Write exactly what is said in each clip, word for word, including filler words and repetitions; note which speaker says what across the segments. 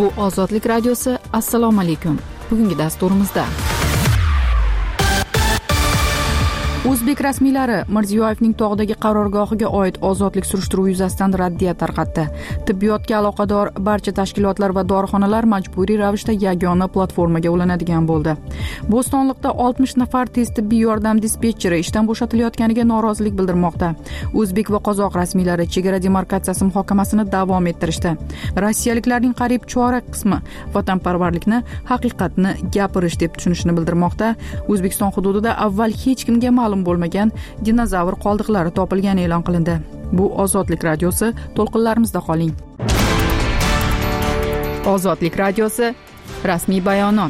Speaker 1: Bu Ozodlik radiosi. Assalomu alaykum. Bugungi dasturimizda O'zbek rasmiylari Mirziyoyevning tog'dagi qarorgohiga oid ozodlik surishtiruvi yuzasidan raddiya tarqatdi. Tibbiyotga aloqador barcha tashkilotlar va dorixonalar majburiy ravishda yagona platformaga ulanadigan bo'ldi. Bo'stonliqda oltmish nafar tez tibbiy yordam dispetcheri ishdan bo'shatilayotganiga norozilik bildirmoqda. O'zbek va qozoq rasmiylari chegara demarkatsiyasi muhokamasini davom ettirishdi. Rossiyaliklarning qariyb chorak qismi vatanparvarlikni haqiqatni gapirish deb tushunishini bildirmoqda. O'zbekiston hududida avval hech kimga ma'lum bo'lmagan dinozavr qoldiqlari topilgani e'lon qilindi. Bu Ozodlik radiosi, to'lqinlarimizda qoling. Ozodlik radiosi, rasmiy bayonot.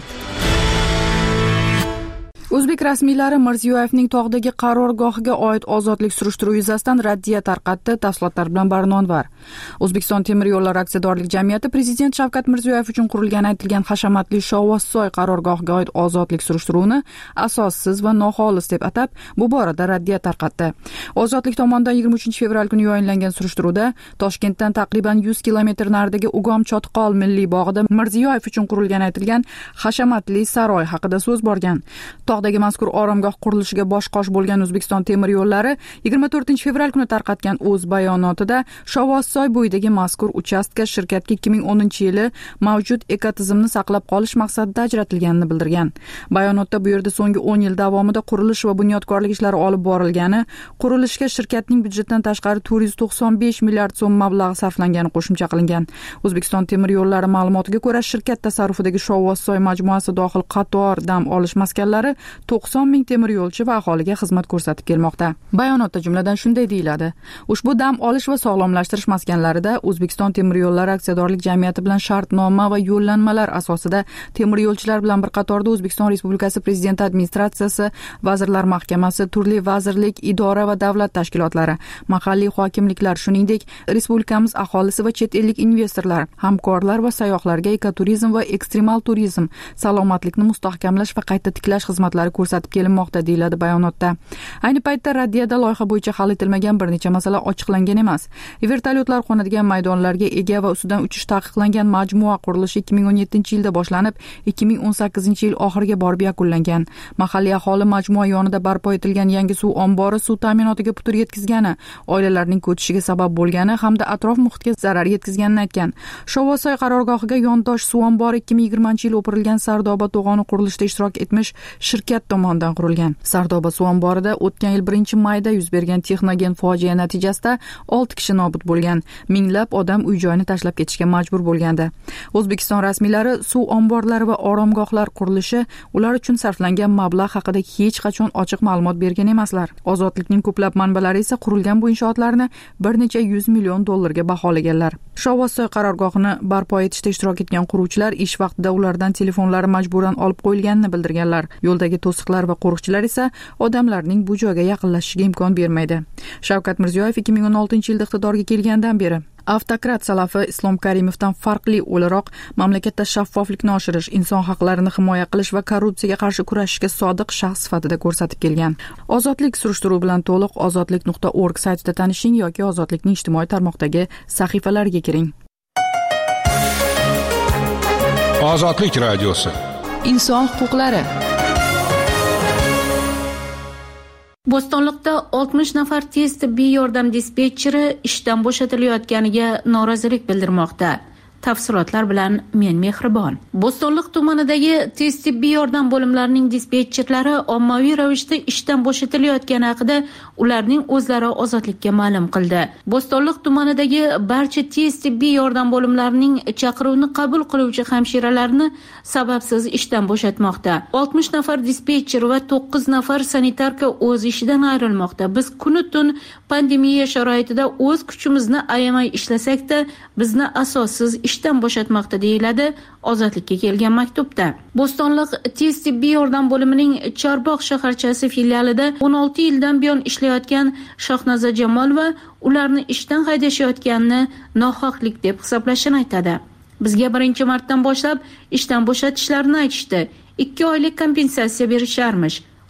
Speaker 1: O'zbek rasmiylari Mirziyoyevning tog'dagi qarorgohiga oid ozodlik surishtiruvi yuzasidan raddiya tarqatdi. Tafsilotlar bilan Barnonvar. O'zbekiston temir yo'llari aksiyadorlik jamiyati Prezident Shavkat Mirziyoyev uchun qurilgani aytilgan hashamatli Shovvozsoy qarorgohiga oid ozodlik surishtiruvini asossiz va noxolis deb atab, bu borada raddiya tarqatdi. Ozodlik tomonidan yigirma uchinchi fevral kuni yo'llangan surishtiruvda Toshkentdan taqriban yuz kilometr naridagi Ugom Chotqol milliy bog'ida Mirziyoyev uchun qurilgani aytilgan hashamatli saroy haqida so'z borgan. Tog'dagi mazkur oromgoh qurilishiga bosh-qosh bo'lgan O'zbekiston temir yo'llari yigirma to'rtinchi fevral kuni tarqatgan o'z bayonotida Shovvozsoy bo'yidagi mazkur uchastka shirkatga ikki ming o'ninchi yili mavjud ekotizimni saqlab qolish maqsadida ajratilganini bildirgan. Bayonotda bu yerda so'nggi o'n yil davomida qurilish va bunyodkorlik ishlari olib borilgani, qurilishga shirkatning byudjetdan tashqari to'rt yuz to'qson besh milliard so'm mablag' sarflangani qo'shimcha qilingan. O'zbekiston temir yo'llari ma'lumotiga ko'ra, shirkat tasarrufidagi Shovvozsoy majmuasi dohil qator dam olish maskanlari to'qson ming temir yo'lchi va aholiga xizmat ko'rsatib kelmoqda. Bayonotda jumladan shunday deyiladi: ushbu dam olish va sog'lomlashtirish maskanlarida O'zbekiston temir yo'llari aksiyadorlik jamiyati bilan shartnoma va yo'llanmalar asosida temir yo'lchilar bilan bir qatorda O'zbekiston Respublikasi Prezidenti administratsiyasi, Vazirlar Mahkamasi, turli vazirlik, idora va davlat tashkilotlari, mahalliy hokimliklar, shuningdek respublikamiz aholisi va chet ellik investorlar, hamkorlar va sayyohlarga ekoturizm va ekstremal turizm, salomatlikni mustahkamlash va qayta tiklash xizmatlari ko'rsatib kelinmoqda, deyiladi bayonotda. Ayni paytda raddiyada loyiha bo'yicha hal etilmagan bir necha masala ochiqlangan emas. Vertolyotlar qo'nadigan maydonlarga ega va ustidan uchish taqiqlangan majmua qurilishi ikki ming o'n yettinchi yilda boshlanib, ikki ming o'n sakkizinchi yil oxiriga borib yakunlangan. Mahalliy aholi majmua yonida barpo etilgan yangi suv ombori suv ta'minotiga putur yetkazgani, oilalarning ko'chishiga sabab bo'lgani hamda atrof muhitga zarar yetkazganini aytgan. Shovvozsoy qarorgohiga yondosh suv ombori ikki ming yigirmanchi yil o'pirilgan Sardoba to'g'oni qurilishida ishtirok etmish shirkat tomonidan qurilgan. Sardoba suv omborida o'tgan yil birinchi mayda yuz bergan texnogen fojia natijasida olti kishi nobud bo'lgan. Minglab odam uy-joyini tashlab ketishga majbur bo'lgandi. O'zbekiston rasmiylari suv omborlari va oromgohlar qurilishi, ular uchun sarflangan mablag' haqida hech qachon ochiq ma'lumot bergan emaslar. Ozodlikning ko'plab manbalari esa qurilgan bu inshootlarni bir necha yuz million dollarga baholaganlar. Shovvozsoy qarorgohini barpo etishda ishtirok etgan quruvchilar ish vaqtida ulardan telefonlari majburan olib qo'yilganini bildirganlar. Yo'ldagi to'siqlar va qo'riqchilar esa odamlarning bu joyga yaqinlashishiga imkon bermaydi. Shavkat Mirziyoyev ikki ming o'n oltinchi yilda iqtidorga kelgandan beri avtokrat Salafi Islom Karimovdan farqli o'laroq mamlakatda shaffoflikni oshirish, inson haqlarini himoya qilish va korrupsiyaga qarshi kurashishga sodiq shaxs sifatida ko'rsatib kelgan. Ozodlik surishtiruvi bilan to'liq ozodlik nuqta org saytida tanishing yoki Ozodlikning ijtimoiy tarmoqdagi sahifalariga kiring.
Speaker 2: Ozodlik radiosi.
Speaker 1: Inson huquqlari.
Speaker 3: Bo'stonliqda oltmish nafar tez tibbiy yordam dispetcheri ishdan bo'shatilayotganiga norozilik bildirmoqda. Tafsilotlar bilan men Mehribon. Bo'stonliq tumanidagi tez tibbiy yordam bo'limlarining dispetcherlari ommaviy ravishda ishdan bo'shatilayotgani haqida ularning o'zlari ozodlikka ma'lum qildi. Bo'stonliq tumanidagi barcha tez tibbiy yordam bo'limlarining chaqiruvni qabul qiluvchi hamshiralarni sababsiz ishdan bo'shatmoqda. oltmish nafar dispetcher va to'qqiz nafar sanitarka o'z ishidan ayrilmoqda. Biz kuni-tun pandemiya sharoitida o'z kuchimizni ayamay ishlasak-da, bizni asossiz ishdan bo'shatmoqda, deyiladi Ozodlikka kelgan maktubda. Bo'stonliq tez tibbiy yordam bo'limining Chorbog' shaharchasi filialida o'n olti yildan buyon ishlayotgan Shohnoza Jamolova ularni ishdan haydashayotganini nohaqlik deb hisoblashini aytadi. Bizga birinchi martdan boshlab ishdan bo'shatishlarini aytishdi. ikki oylik kompensatsiya berisharmish.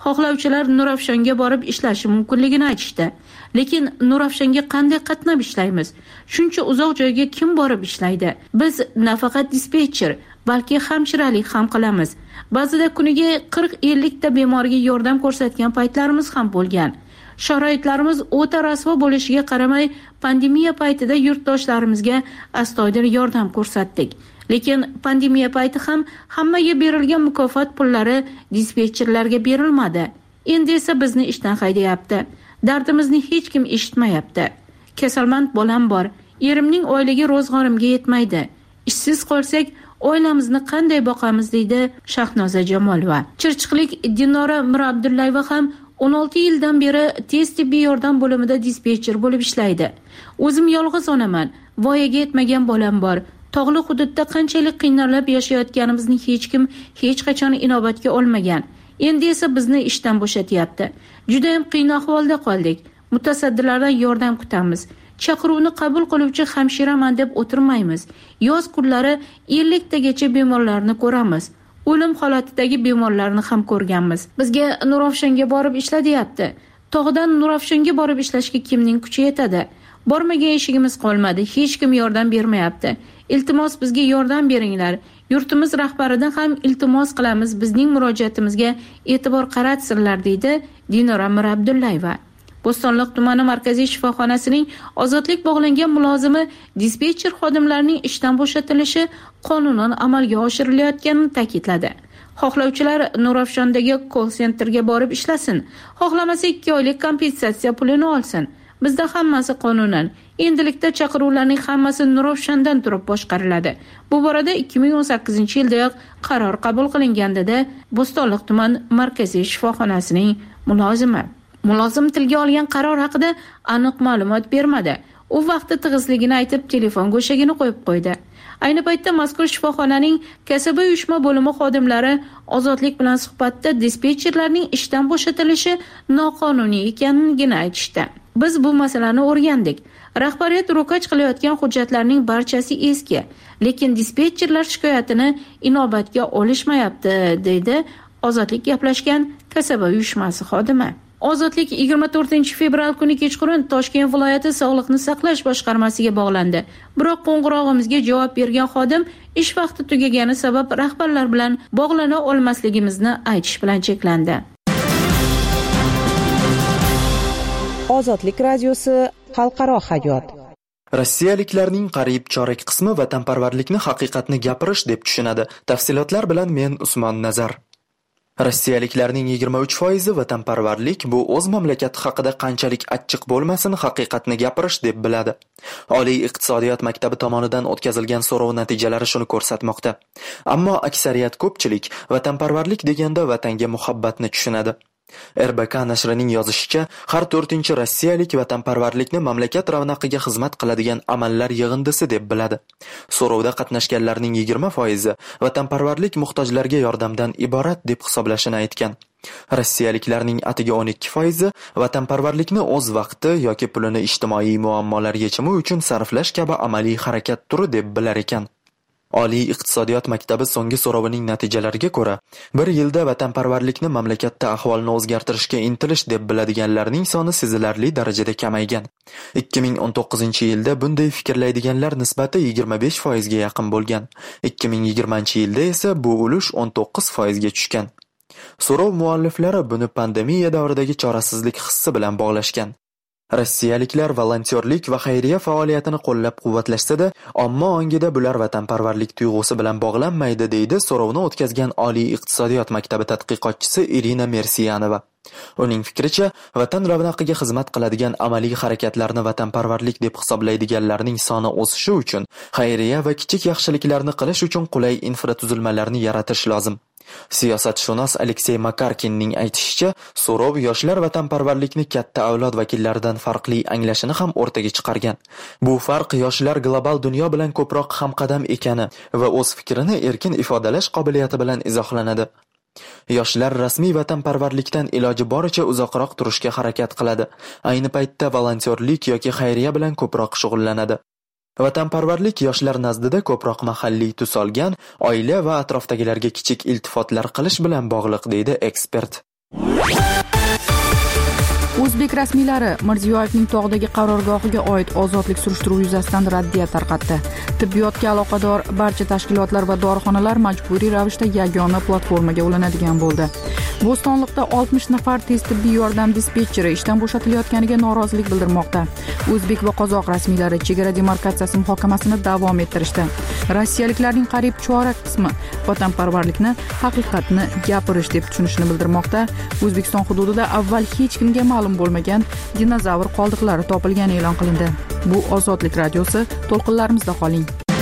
Speaker 3: Xohlovchilar Nurafshonga borib ishlashi mumkinligini aytishdi. Lekin Nurafshonga qanday qatnab ishlaymiz? Shuncha uzoq joyga kim borib ishlaydi? Biz nafaqat dispetcher, balki hamshiralik ham qilamiz. Ba'zida kuniga qirq ellik ta bemorga yordam ko'rsatgan paytlarimiz ham bo'lgan. Sharoitlarimiz o'ta rasvo bo'lishiga qaramay, pandemiya paytida yurtdoshlarimizga astoydil yordam ko'rsatdik. Lekin pandemiya payti ham hammaga berilgan mukofot pullari dispetcherlarga berilmadi. Endi esa bizni ishdan haydayapti. Dardimizni hech kim eshitmayapti. Kasalmand bolam bor. Erimning oyligi ro'zg'orimga yetmaydi. Ishsiz qolsak, oilamizni qanday boqamiz, deydi Shahnoza Jamolova. Chirchiqlik Dinora Mirabdullayeva ham o'n olti yildan beri tez tibbiy yordam bo'limida dispetcher bo'lib ishlaydi. O'zim yolg'iz onaman. Voyaga yetmagan bolam bor. Tog'li hududda qanchalik qiynalib yashayotganimizni hech kim hech qachon inobatga olmagan. Endi esa bizni ishdan bo'shatyapti. Juda ham qiyin ahvolda qoldik. Mutasaddilardan yordam kutamiz. Chaqiruvni qabul qiluvchi hamshiraman deb o'tirmaymiz. Yoz kunlari ellik tagacha bemorlarni ko'ramiz. O'lim holatidagi bemorlarni ham ko'rganmiz. Bizga Nurafshonga borib ishla deyapti. Tog'dan Nurafshonga borib ishlashga kimning kuchi yetadi? Bormagan eshigimiz qolmadi. Hech kim yordam bermayapti. Iltimos bizga yordam beringlar. Yurtimiz rahbaridan ham iltimos qilamiz, bizning murojaatimizga e'tibor qaratsinlar, deydi Dinora Mirabdullayeva. Bo'stonliq tumani markaziy shifoxonasining ozodlik bog'langan mulozimi dispetcher xodimlarining ishdan bo'shatilishi qonunan amalga oshirilayotganini ta'kidladi. Xohlovchilar Nurafshondagi call centerga borib ishlasin, xohlamasa ikki oylik kompensatsiya pulini olsin. Bizda hammasi qonunan. Endilikda chaqiruvlarning hammasi Nurafshondan turib boshqariladi. Bu borada ikki ming o'n sakkizinchi yildayoq qaror qabul qilingan, dedi Bo'stonliq tuman markaziy shifoxonasining mulozimi. Mulozim tilga olgan qaror haqida aniq ma'lumot bermadi. U vaqti tig'izligini aytib, telefon go'shagini qo'yib qo'ydi. Ayni paytda mazkur shifoxonaning kasaba uyushma bo'limi xodimlari ozodlik bilan suhbatda dispetcherlarning ishdan bo'shatilishi noqonuniy ekanligini aytishdi. Biz bu masalani o'rgandik. Rahbariyat ro'kach qilayotgan hujjatlarning barchasi eski, lekin dispetcherlar shikoyatini inobatga olishmayapti, deydi Ozodlik gaplashgan kasaba uyushmasi xodimi. Ozodlik yigirma to'rtinchi fevral kuni kechqurun Toshkent viloyati Sog'liqni saqlash boshqarmasiga bog'landi. Biroq qo'ng'irog'imizga javob bergan xodim ish vaqti tugagani sabab rahbarlar bilan bog'lana olmasligimizni aytish bilan cheklandi.
Speaker 4: Ozodlik radiosi xalqaro hayot.
Speaker 5: Rossiyaliklarning qariyb chorak qismi vatanparvarlikni haqiqatni gapirish deb tushunadi. Tafsilotlar bilan men Usmon Nazar. Rossiyaliklarning yigirma uch foizi vatanparvarlik bu o'z mamlakati haqida qanchalik achchiq bo'lmasin haqiqatni gapirish deb biladi. Oliy iqtisodiyot maktabi tomonidan o'tkazilgan so'rov natijalari shuni ko'rsatmoqda. Ammo aksariyat ko'pchilik vatanparvarlik deganda vatanga muhabbatni tushunadi. R B K nashrining yozishicha, har to'rtinchi rossiyalik vatanparvarlikni mamlakat ravnaqiga xizmat qiladigan amallar yig'indisi deb biladi. So'rovda qatnashganlarning yigirma foizi vatanparvarlik muhtojlarga yordamdan iborat deb hisoblashini aytgan. Rossiyaliklarning atigi o'n ikki foizi vatanparvarlikni o'z vaqti yoki pulini ijtimoiy muammolar yechimi uchun sarflash kabi amaliy harakat turi deb bilar ekan. Oliy iqtisodiyot maktabi so'nggi so'rovining natijalariga ko'ra, bir yilda vatanparvarlikni mamlakatda ahvolni o'zgartirishga intilish deb biladiganlarning soni sezilarli darajada kamaygan. ikki ming o'n to'qqizinchi yilda bunday fikrlaydiganlar nisbati yigirma besh foizga yaqin bo'lgan. ikki ming yigirmanchi yilda esa bu ulush o'n to'qqiz foizga tushgan. So'rov mualliflari buni pandemiya davridagi chorasizlik hissi bilan bog'lashgan. Rossiyaliklar volontyorlik va xayriya faoliyatini qo'llab-quvvatlashsa-da, ammo ongida bular vatanparvarlik tuyg'usi bilan bog'lanmaydi, deydi so'rovni o'tkazgan Oliy iqtisodiyot maktabi tadqiqotchisi Irina Mersiyanova. Uning fikricha, vatan ravnaqiga xizmat qiladigan amaliy harakatlarni vatanparvarlik deb hisoblaydiganlarning soni o'sishi uchun xayriya va kichik yaxshiliklarni qilish uchun qulay infratuzilmalarni yaratish lozim. Siyosatshunos Aleksey Makarkinning aytishicha, so'rov yoshlar vatanparvarlikni katta avlod vakillaridan farqli anglashini ham o'rtaga chiqargan. Bu farq yoshlar global dunyo bilan ko'proq hamqadam ekani va o'z fikrini erkin ifodalash qobiliyati bilan izohlanadi. Yoshlar rasmiy vatanparvarlikdan iloji boricha uzoqroq turishga harakat qiladi. Ayni paytda volontyorlik yoki xayriya bilan ko'proq shug'ullanadi. Vatanparvarlik yoshlar nazdida ko'proq mahalliy tus olgan, oila va atrofdagilarga kichik iltifotlar qilish bilan bog'liq, deydi ekspert.
Speaker 1: O'zbek rasmiylari Mirziyoyevning tog'dagi qarorgohiga oid ozodlik surishtiruvi yuzasidan raddiya tarqatdi. Tibbiyotga aloqador barcha tashkilotlar va dorixonalar majburiy ravishda yagona platformaga ulanadigan bo'ldi. Bo'stonliqda oltmish nafar tez tibbiy yordam dispetcheri ishdan bo'shatilayotganiga norozilik bildirmoqda. O'zbek va qozoq rasmiylari chegara demarkatsiyasi muhokamasini davom ettirishdi. Rossiyaliklarning qariyb chorak qismi vatanparvarlikni, haqiqatni gapirish deb tushunishini bildirmoqda. O'zbekiston hududida avval hech kimga ma'lum bo'lmagan dinozavr qoldiqlari topilgani e'lon qilindi. Bu Ozodlik radiosi, to'lqinlarimizda qoling.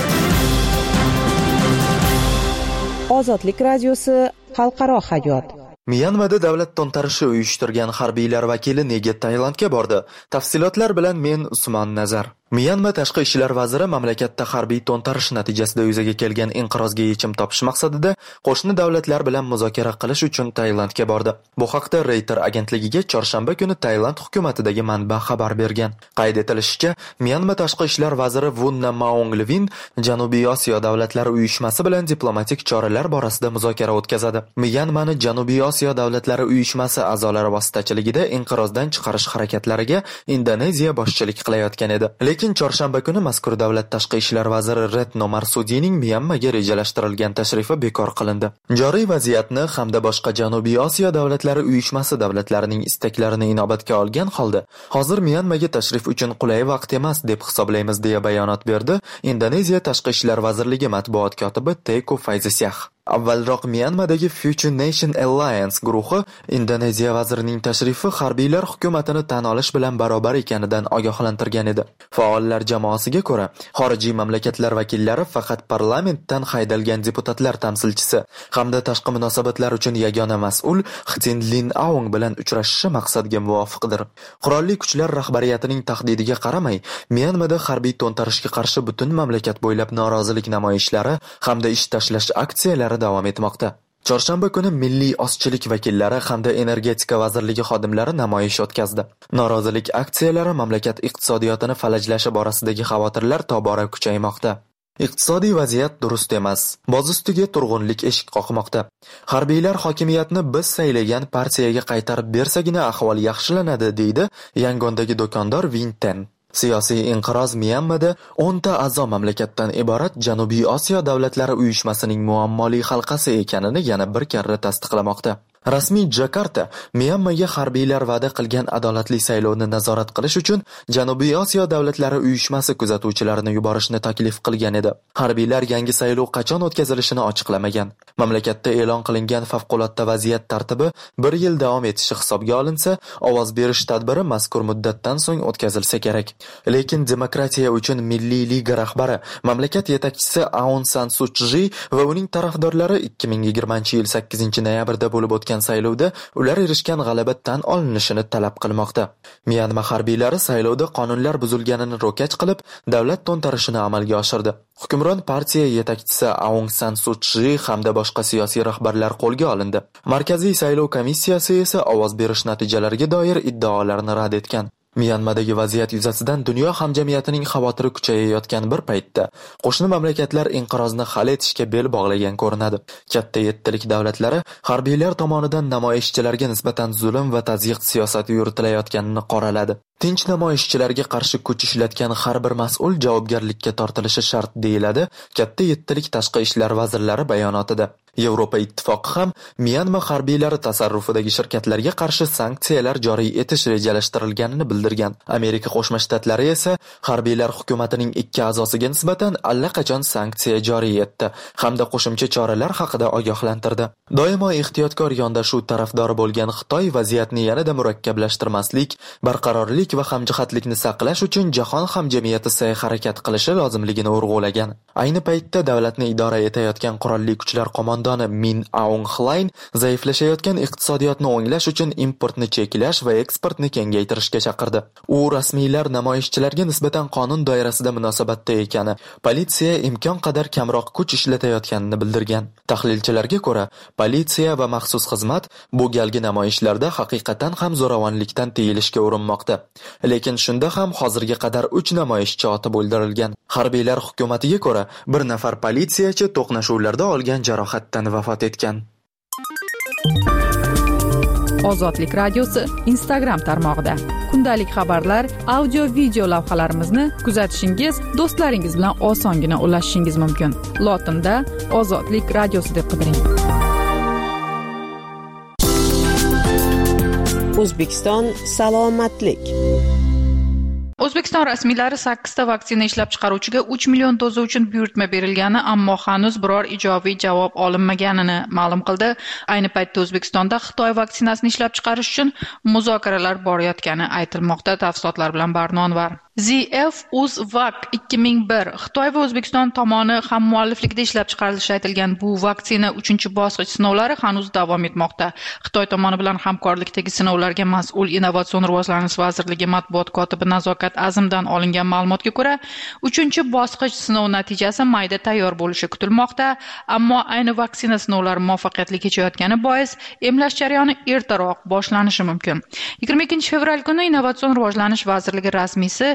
Speaker 4: Ozodlik radiosi, xalqaro hayot.
Speaker 5: Myanmada davlat to'ntarishi uyushtirgan harbiylar vakili nega Tailandga bordi? Tafsilotlar bilan men Usmon Nazar. Myanma tashqi ishlar vaziri mamlakatda harbiy to'ntarish natijasida yuzaga kelgan inqirozga yechim topish maqsadida qo'shni davlatlar bilan muzokara qilish uchun Tailandga bordi. Bu haqda Reuters agentligiga chorshanba kuni Tailand hukumatidagi manba xabar bergan. Qayd etilishicha, Myanma tashqi ishlar vaziri Wunna Maonglvin Janubiy Osiyo davlatlari uyushmasi bilan diplomatik choralar borasida muzokara o'tkazadi. Myanmani Janubiy Osiyo davlatlari uyushmasi a'zolari vositachiligida inqirozdan chiqarish harakatlariga Indoneziya boshchilik qilayotgan edi. Lekin chorshanba kuni mazkur davlat tashqi ishlar vaziri Retno Marsudining Myanmaga rejalashtirilgan tashrifi bekor qilindi. Joriy vaziyatni hamda boshqa Janubiy Osiyo davlatlari uyushmasi davlatlarining istaklarini inobatga olgan holda hozir Myanmaga tashrif uchun qulay vaqt emas deb hisoblaymiz deya bayonot berdi Indoneziya tashqi ishlar vazirligi matbuot kotibi Teuku Faizasyah. Avvalroq Myanmadagi Future Nation Alliance guruhi Indoneziya vazirining tashrifi harbiylar hukumatini tan olish bilan barobar ekanidan ogohlantirgan edi. Faollar jamoasiga ko'ra, xorijiy mamlakatlar vakillari faqat parlamentdan haydalgan deputatlar tamsilchisi hamda tashqi munosabatlar uchun yagona mas'ul Htin Lin Aung bilan uchrashishi maqsadga muvofiqdir. Qurolli kuchlar rahbariyatining tahdidiga qaramay, Myanmada harbiy to'ntarishga qarshi butun mamlakat bo'ylab norozilik namoyishlari hamda ish tashlash aksiyalari davom etmoqda. Chorshanba kuni milliy ozchilik vakillari hamda energetika vazirligi xodimlari namoyish o'tkazdi. Norozilik aksiyalari mamlakat iqtisodiyotini falajlashi borasidagi xavotirlar tobora kuchaymoqda. Iqtisodiy vaziyat durust emas. Boz ustiga turg'unlik eshik qoqmoqda. Harbiylar hokimiyatni biz saylagan partiyaga qaytarib bersagina ahvol yaxshilanadi, deydi Yangondagi do'kondor Vinten. Siyosiy inqiroz Myanmada o'nta a'zo mamlakatdan iborat Janubiy Osiyo davlatlari uyushmasining muammoli halqasi ekanini yana bir karra tasdiqlamoqda. Rasmiy Jakarta Myanmaga harbiylar va'da qilgan adolatli saylovni nazorat qilish uchun Janubiy Osiyo davlatlari uyushmasi kuzatuvchilarini yuborishni taklif qilgan edi. Harbiylar yangi saylov qachon o'tkazilishini ochiqlamagan. Mamlakatda e'lon qilingan favqulodda vaziyat tartibi bir yil davom etishi hisobga olinsa, ovoz berish tadbiri mazkur muddatdan so'ng o'tkazilsa kerak. Lekin Demokratiya uchun Milliy liga rahbari, mamlakat yetakchisi Aung San Suu Kyi va uning tarafdorlari ikki ming yigirmanchi yil sakkizinchi noyabrda bo'lib o'tgan saylovda ular erishgan g'alaba tan olinishini talab qilmoqda. Myanma harbiylari saylovda qonunlar buzilganini ro'kach qilib, davlat to'ntarishini amalga oshirdi. Hukmron partiya yetakchisi Aung San Suu Kyi hamda boshqa siyosiy rahbarlar qo'lga olindi. Markaziy saylov komissiyasi esa ovoz berish natijalariga doir iddaolarni rad etgan. Myanmadagi vaziyat yuzasidan dunyo hamjamiyatining xavotiri kuchayayotgan bir paytda qo'shni mamlakatlar inqirozni hal etishga bel bog'lagan ko'rinadi. Katta yettilik davlatlari harbiylar tomonidan namoyishchilarga nisbatan zulm va tazyiq siyosati yuritilayotganini qoraladi. Tinch namoyishchilarga qarshi kuch ishlatgan har bir mas'ul javobgarlikka tortilishi shart, deyiladi katta yettilik tashqi ishlar vazirlari bayonotida. Yevropa ittifoqi ham Myanma harbiylari tasarrufidagi shirkatlarga qarshi sanksiyalar joriy etish rejalashtirilganini bildirgan. Amerika Qo'shma Shtatlari esa harbiylar hukumatining ikki a'zosiga nisbatan allaqachon sanksiya joriy etdi hamda qo'shimcha choralar haqida ogohlantirdi. Doimo ehtiyotkor yondashuv tarafdori bo'lgan Xitoy vaziyatni yanada murakkablashtirmaslik, barqarorlik va hamjihatlikni saqlash uchun jahon hamjamiyati sa'y-harakat qilishi lozimligini urg'ulagan. Ayni paytda davlatni idora etayotgan qurolli kuchlar qo'mondoni Min Aung Hlaing zaiflashayotgan iqtisodiyotni o'nglash uchun importni cheklash va eksportni kengaytirishga chaqirdi. U rasmiylar namoyishchilarga nisbatan qonun doirasida munosabatda ekani, politsiya imkon qadar kamroq kuch ishlatayotganini bildirgan. Tahlilchilarga ko'ra, politsiya va maxsus xizmat bu galgi namoyishlarda haqiqatan ham zo'ravonlikdan tiyilishga urinmoqda. Lekin shunda ham hozirga qadar uch namoyishchi otib o'ldirilgan. Harbiylar hukumatiga ko'ra, bir nafar politsiyachi to'qnashuvlarda olgan jarohatdan vafot etgan.
Speaker 1: Ozodlik radiosi Instagram tarmog'ida. Kundalik xabarlar, audio video lavhalarimizni kuzatishingiz, do'stlaringiz bilan osongina ulashishingiz mumkin. Lotinda Ozodlik radiosi deb qidiring.
Speaker 4: O'zbekiston salomatlik.
Speaker 1: O'zbekiston rasmiylari sakkizta vaksina ishlab chiqaruvchiga uch million doza uchun buyurtma berilgani, ammo hanuz biror ijobiy javob olinmaganini ma'lum qildi. Ayni paytda O'zbekistonda Xitoy vaksinasini ishlab chiqarish uchun muzokaralar borayotgani aytilmoqda. Tafsilotlar bilan Barnonvar. ZF-Uzvac ikki ming bir Xitoy va O'zbekiston tomoni hammualliflikda ishlab chiqarilishi aytilgan bu vaksina uchinchi bosqich sinovlari hanuz davom etmoqda. Xitoy tomoni bilan hamkorlikdagi sinovlarga mas'ul Innovatsion rivojlanish vazirligi matbuot kotibi Nazokat Azimdan olingan ma'lumotga ko'ra, uchinchi bosqich sinov natijasi mayda tayyor bo'lishi kutilmoqda, ammo ayni vaksina sinovlari muvaffaqiyatli kechayotgani bois emlash jarayoni ertaroq boshlanishi mumkin. yigirma ikkinchi fevral kuni Innovatsion rivojlanish vazirligi rasmiysi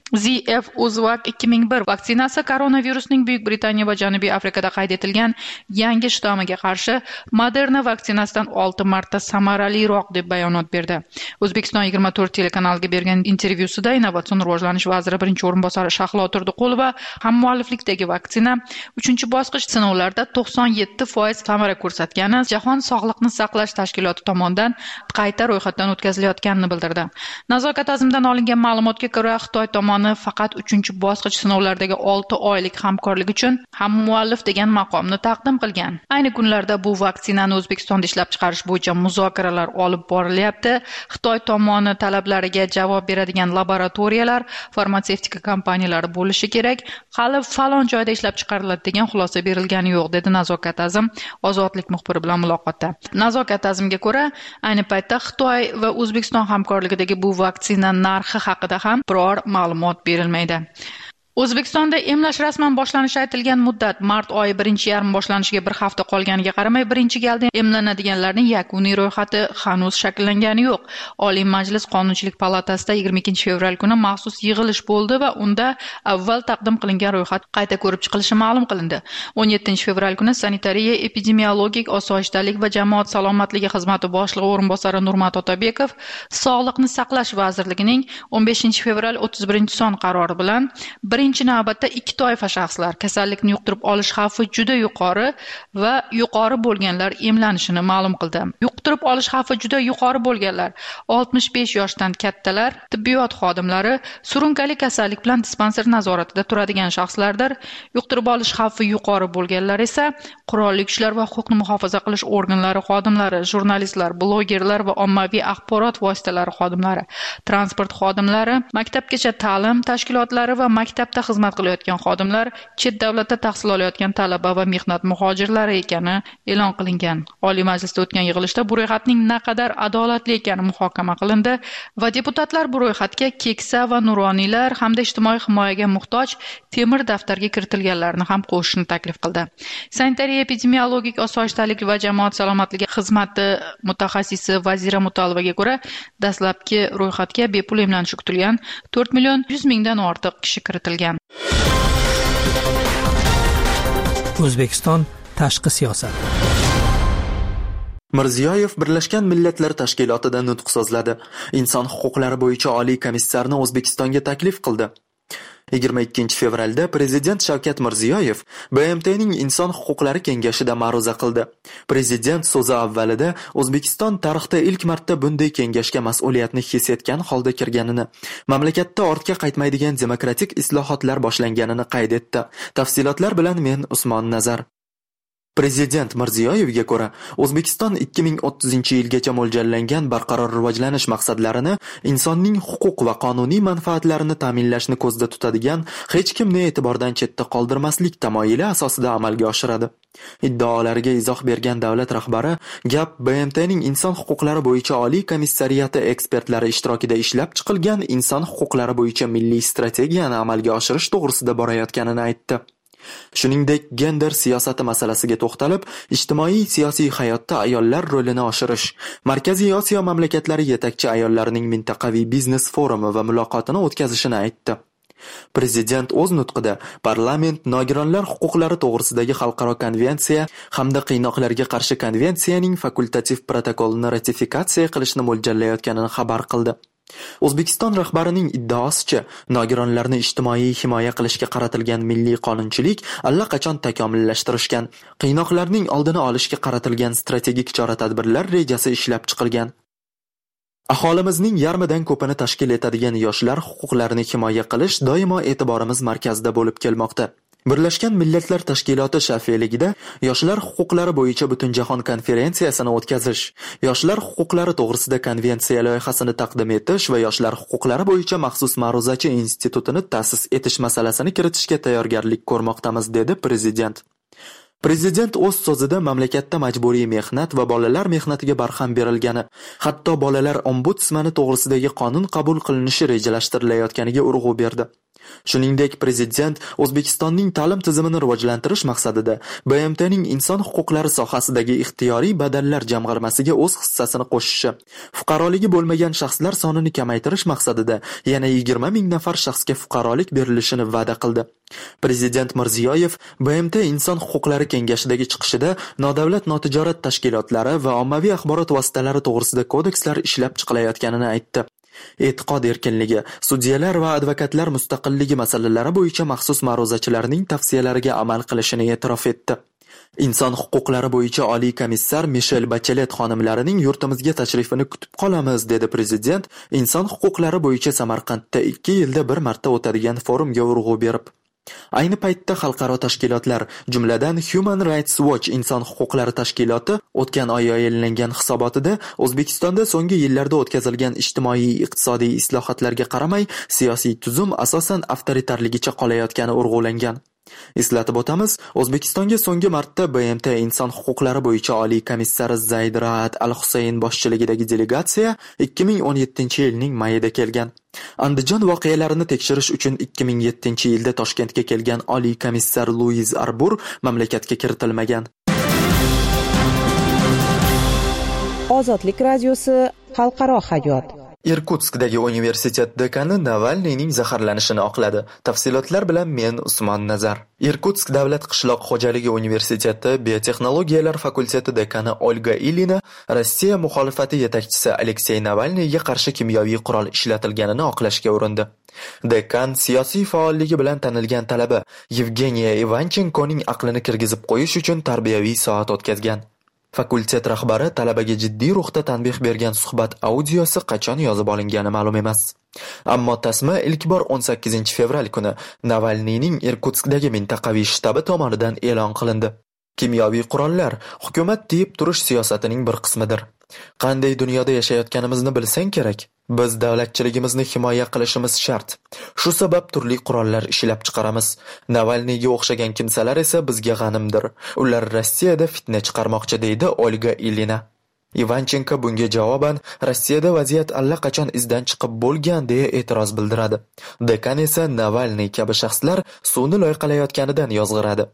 Speaker 1: ZF-Uzvac ikki ming bir vaksinasi koronavirusning Buyuk Britaniya va Janubiy Afrikada qayd etilgan yangi shtammiga qarshi Moderna vaksinasidan olti marta samaraliroq deb bayonot berdi. O'zbekiston yigirma to'rt telekanaliga bergan intervyusida Innovatsion rivojlanish vaziri birinchi o'rinbosari Shahlo Turdiqulova hammualliflikdagi vaksina uchinchi bosqich sinovlarda to'qson yetti foiz samara ko'rsatgani, Jahon Sog'liqni saqlash tashkiloti tomonidan qayta ro'yxatdan o'tkazilayotganini bildirdi. Nazokat Azimdan olingan ma'lumotga ko'ra, Xitoy tomoni faqat uchinchi bosqich sinovlaridagi olti oylik hamkorlik uchun hammuallif degan maqomni taqdim qilgan. Ayni kunlarda bu vaksinani O'zbekistonda ishlab chiqarish bo'yicha muzokaralar olib borilyapti. Xitoy tomoni talablariga javob beradigan laboratoriyalar, farmatsevtika kompaniyalari bo'lishi kerak. Hali falon joyda ishlab chiqariladi degan xulosa berilgani yo'q, dedi Nazokat Azim Ozodlik muxbiri bilan muloqotda. Nazokat Azimga ko'ra, ayni paytda Xitoy va O'zbekiston hamkorligidagi bu vaksina narxi haqida ham biror ma'lumot berilmaydi. O'zbekistonda emlash rasman boshlanishi aytilgan muddat mart oyi birinchi yarmi boshlanishiga bir hafta qolganiga qaramay, birinchi galda emlanadiganlarning yakuniy ro'yxati hanuz shakllangani yo'q. Oliy Majlis Qonunchilik palatasida yigirma ikkinchi fevral kuni maxsus yig'ilish bo'ldi va unda avval taqdim qilingan ro'yxat qayta ko'rib chiqilishi ma'lum qilindi. o'n yettinchi fevral kuni Sanitariya, epidemiologik osoyishtalik va jamoat salomatligi xizmati boshlig'i o'rinbosari Nurmat Otabekov Sog'liqni saqlash vazirligining o'n beshinchi fevral o'ttiz birinchi son qarori bilan birinchi navbatda ikki toifa shaxslar kasallikni yuqtirib olish xavfi juda yuqori va yuqori bo'lganlar emlanishini ma'lum qildi. Yuqtirib olish xavfi juda yuqori bo'lganlar oltmish besh yoshdan kattalar, tibbiyot xodimlari, surunkali kasallik bilan dispanser nazoratida turadigan shaxslardir. Yuqtirib olish xavfi yuqori bo'lganlar esa qurolli kuchlar va huquqni muhofaza qilish organlari xodimlari, jurnalistlar, blogerlar va ommaviy axborot vositalari xodimlari, transport xodimlari, maktabgacha ta'lim tashkilotlari va maktab xizmat qilayotgan xodimlar, chet davlatda tahsil olayotgan talaba va mehnat muhojirlari ekani e'lon qilingan. Oliy Majlisda o'tgan yig'ilishda bu ro'yxatning naqadar adolatli ekani muhokama qilindi va deputatlar bu ro'yxatga keksa va nuroniylar hamda ijtimoiy himoyaga muhtoj temir daftarga kiritilganlarni ham qo'shishni taklif qildi. Sanitariya, epidemiologik osoyishtalik va jamoat salomatligi xizmati mutaxassisi Vazira Mutalovaga ko'ra, dastlabki ro'yxatga bepul emlanishi kutilgan to'rt million yuz mingdan ortiq kishi kiritilgan.
Speaker 6: O'zbekiston tashqi siyosat.
Speaker 5: Mirziyoyev Birlashgan Millatlar Tashkilotida nutq so'zladi. Inson huquqlari bo'yicha oliy komissarni O'zbekistonga taklif qildi. yigirma ikkinchi fevralda Prezident Shavkat Mirziyoyev B M T'ning Inson huquqlari kengashida ma'ruza qildi. Prezident so'zi avvalida O'zbekiston tarixda ilk marta bunday kengashga mas'uliyatni his etgan holda kirganini, mamlakatda ortga qaytmaydigan demokratik islohotlar boshlanganini qayd etdi. Tafsilotlar bilan men Usmon Nazar. Prezident Mirziyoyevga ko'ra, O'zbekiston ikki ming o'ttizinchi yilgacha mo'ljallangan barqaror rivojlanish maqsadlarini, insonning huquq va qonuniy manfaatlarini ta'minlashni ko'zda tutadigan, hech kimni e'tibordan chetda qoldirmaslik tamoyili asosida amalga oshiradi. Iddaolariga izoh bergan davlat rahbari gap B M T'ning inson huquqlari bo'yicha oliy komissariyati ekspertlari ishtirokida ishlab chiqilgan inson huquqlari bo'yicha milliy strategiyani amalga oshirish to'g'risida borayotganini aytdi. Shuningdek, gender siyosati masalasiga to'xtalib, ijtimoiy siyosiy hayotda ayollar rolini oshirish, Markaziy Osiyo mamlakatlari yetakchi ayollarining mintaqaviy biznes forumi va muloqotini o'tkazishini aytdi. Prezident o'z nutqida parlament nogironlar huquqlari to'g'risidagi xalqaro konvensiya hamda qiynoqlarga qarshi konvensiyaning fakultativ protokolini ratifikatsiya qilishni mo'ljallayotganini xabar qildi. O'zbekiston rahbarining iddaosicha, nogironlarni ijtimoiy himoya qilishga qaratilgan milliy qonunchilik allaqachon takomillashtirishgan, qiynoqlarning oldini olishga qaratilgan strategik chora-tadbirlar rejasi ishlab chiqilgan. Aholimizning yarmidan ko'pini tashkil etadigan yoshlar huquqlarini himoya qilish doimo e'tiborimiz markazida bo'lib kelmoqda. Birlashgan Millatlar Tashkiloti shafeligida yoshlar huquqlari bo'yicha Butunjahon konferensiyasini o'tkazish, yoshlar huquqlari to'g'risida konvensiya loyihasini taqdim etish va yoshlar huquqlari bo'yicha maxsus ma'ruzachi institutini ta'sis etish masalasini kiritishga tayyorgarlik ko'rmoqdamiz, dedi prezident. Prezident o'z so'zida mamlakatda majburiy mehnat va bolalar mehnatiga barham berilgani, hatto bolalar ombudsmani to'g'risidagi qonun qabul qilinishi rejalashtirilayotganiga urg'u berdi. Shuningdek, prezident O'zbekistonning ta'lim tizimini rivojlantirish maqsadida B M T'ning inson huquqlari sohasidagi ixtiyoriy badallar jamg'armasiga o'z hissasini qo'shishi, fuqaroligi bo'lmagan shaxslar sonini kamaytirish maqsadida yana yigirma ming nafar shaxsga fuqarolik berilishini va'da qildi. Prezident Mirziyoyev B M T inson huquqlari kengashidagi chiqishida nodavlat notijorat tashkilotlari va ommaviy axborot vositalari to'g'risida kodekslar ishlab chiqilayotganini aytdi. E'tiqod erkinligi, sudyalar va advokatlar mustaqilligi masalalari bo'yicha maxsus ma'ruzachilarning tavsiyalariga amal qilishini e'tirof etdi. Inson huquqlari bo'yicha oliy komissar Mishel Bachelet xonimlarining yurtimizga tashrifini kutib qolamiz, dedi prezident, inson huquqlari bo'yicha Samarqandda ikki yilda bir marta o'tadigan forumga urg'u berib. Ayni paytda xalqaro tashkilotlar, jumladan Human Rights Watch inson huquqlari tashkiloti o'tgan oy yayinlangan hisobotida O'zbekistonda so'nggi yillarda o'tkazilgan ijtimoiy-iqtisodiy islohotlarga qaramay, siyosiy tuzum asosan avtoritarligicha qolayotgani urg'ulangan. Eslatib o'tamiz, O'zbekistonga so'nggi marta B M T inson huquqlari bo'yicha oliy komissari Zayd Raad Al-Husayn boshchiligidagi delegatsiya ikki ming o'n yettinchi yilning mayida kelgan. Andijon voqealarini tekshirish uchun ikki ming yettinchi yilda Toshkentga kelgan oliy komissar Luiz Arbur mamlakatga kiritilmagan.
Speaker 4: Ozodlik radiosi xalqaro hayot.
Speaker 5: Irkutskdagi universitet dekani Navalniyning zaharlanishini oqladi. Tafsilotlar bilan men Usmon Nazar. Irkutsk davlat qishloq xo'jaligi universiteti biotexnologiyalar fakulteti dekani Olga Ilina Rossiya muxolifati yetakchisi Aleksey Navalniyga qarshi kimyoviy qurol ishlatilganini oqlashga urindi. Dekan siyosiy faolligi bilan tanilgan talaba Yevgeniya Ivanchenkoning aqlini kirgizib qo'yish uchun tarbiyaviy soat o'tkazgan. Fakultet rahbari talabaga jiddiy ruhda tanbeh bergan suhbat audiosi qachon yozib olingani ma'lum emas. Ammo tasma ilk bor o'n sakkizinchi fevral kuni Navalniyning Irkutskdagi mintaqaviy shtabi tomonidan e'lon qilindi. Kimyoviy qurollar hukumat tiyib turish siyosatining bir qismidir. Qanday dunyoda yashayotganimizni bilsang kerak. Biz davlatchiligimizni himoya qilishimiz shart. Shu sabab turli qurollar ishlab chiqaramiz. Navalniyga o'xshagan kimsalar esa bizga g'animdir. Ular Rossiyada fitna chiqarmoqchi, deydi Olga Ilina. Ivanchenko bunga javoban Rossiyada vaziyat allaqachon izdan chiqib bo'lgan deya e'tiroz bildiradi. Dekan esa Navalniy kabi shaxslar suvni loyqalayotganidan yozg'iradi.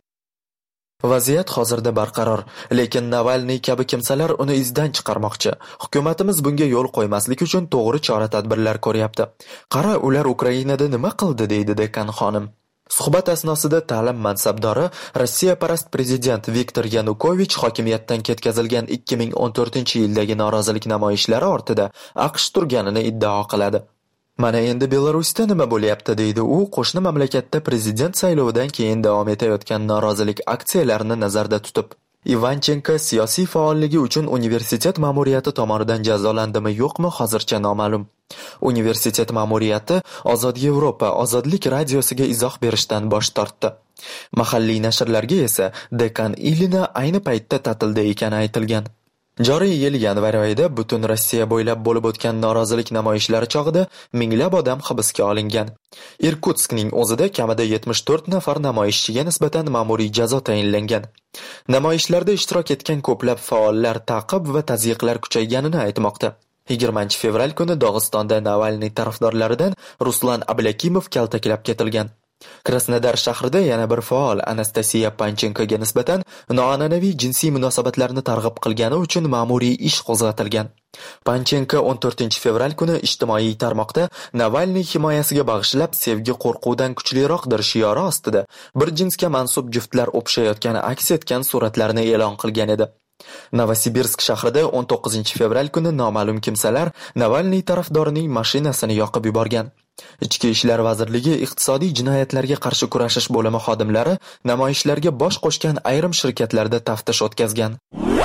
Speaker 5: Vaziyat hozirda barqaror, lekin Navalniy kabi kimsalar uni izdan chiqarmoqchi. Hukumatimiz bunga yo'l qo'ymaslik uchun to'g'ri chora-tadbirlar ko'ryapti. Qara, ular Ukrainada nima qildi, deydi dekan xonim. Suhbat asnosida ta'lim mansabdori Rossiya parast prezident Viktor Yanukovich hokimiyatdan ketkazilgan ikki ming o'n to'rtinchi yildagi norozilik namoyishlari ortida AQSh turganini iddao qiladi. Mana endi Belarusda nima bo'lyapti, deydi u, qo'shni mamlakatda prezident saylovidan keyin davom etayotgan norozilik aksiyalarini nazarda tutib. Ivanchenko siyosiy faolligi uchun universitet ma'muriyati tomonidan jazolandimi yo'qmi hozircha noma'lum. Universitet ma'muriyati Ozod Yevropa Ozodlik radiosiga izoh berishdan bosh tortdi. Mahalliy nashrlarga esa dekan Ilina ayni paytda ta'tilda ekani aytilgan. Joriy yil yanvar oyida butun Rossiya bo'ylab bo'lib o'tgan norozilik namoyishlari chog'ida minglab odam hibsga olingan. Irkutskning o'zida kamida yetmish to'rt nafar namoyishchiga nisbatan ma'muriy jazo tayinlangan. Namoyishlarda ishtirok etgan ko'plab faollar ta'qib va tazyiqlar kuchayganini aytmoqda. yigirmanchi fevral kuni Dog'istonda Navalniy tarafdorlaridan Ruslan Ablakimov kaltaklab ketilgan. Krasnodar shahrida yana bir faol Anastasiya Panchenkoga nisbatan noan'anaviy jinsiy munosabatlarni targ'ib qilgani uchun ma'muriy ish qo'zg'atilgan. Panchenko o'n to'rtinchi fevral kuni ijtimoiy tarmoqda Navalniy himoyasiga bag'ishlab sevgi qo'rquvdan kuchliroqdir shiori ostida bir jinsga mansub juftlar o'pishayotgani aks etgan suratlarni e'lon qilgan edi. Novosibirsk shahrida o'n to'qqizinchi fevral kuni noma'lum kimsalar Navalniy tarafdorining mashinasini yoqib yuborgan. Ichki ishlar vazirligi iqtisodiy jinoyatlarga qarshi kurashish bo'limi xodimlari namoyishlarga bosh qo'shgan ayrim shirkatlarda taftish o'tkazgan.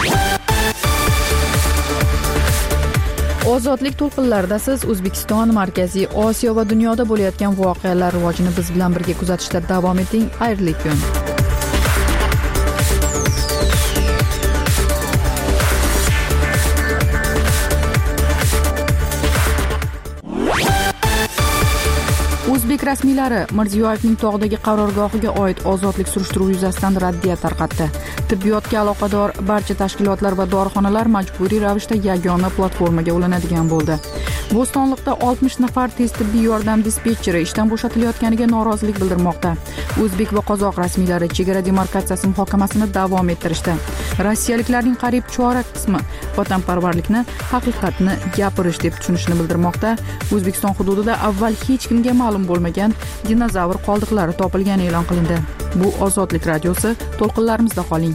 Speaker 1: Ozodlik to'lqinlarida siz O'zbekiston, Markaziy Osiyo va dunyoda bo'layotgan voqealar rivojini biz bilan birga kuzatishda davom eting. Xayrli kun. O'zbek rasmiylari Mirziyoyevning tog'dagi qarorgohiga oid ozodlik surishtiruvi yuzasidan raddiya tarqatdi. Tibbiyotga aloqador barcha tashkilotlar va dorixonalar majburiy ravishda yagona platformaga ulanadigan bo'ldi. Bo'stonliqda oltmish nafar tez tibbiy yordam dispetcheri ishdan bo'shatilayotganiga norozilik bildirmoqda. O'zbek va qozoq rasmiylari chegara demarkatsiyasi muhokamasini davom ettirishdi. Rossiyaliklarning qariyb chorak qismi vatanparvarlikni haqiqatni gapirish deb tushunishini bildirmoqda. O'zbekiston hududida avval hech kimga ma'lum bo'lmagan dinozavr qoldiqlari topilgani e'lon qilindi. Bu Ozodlik radiosi, to'lqinlarimizda qoling.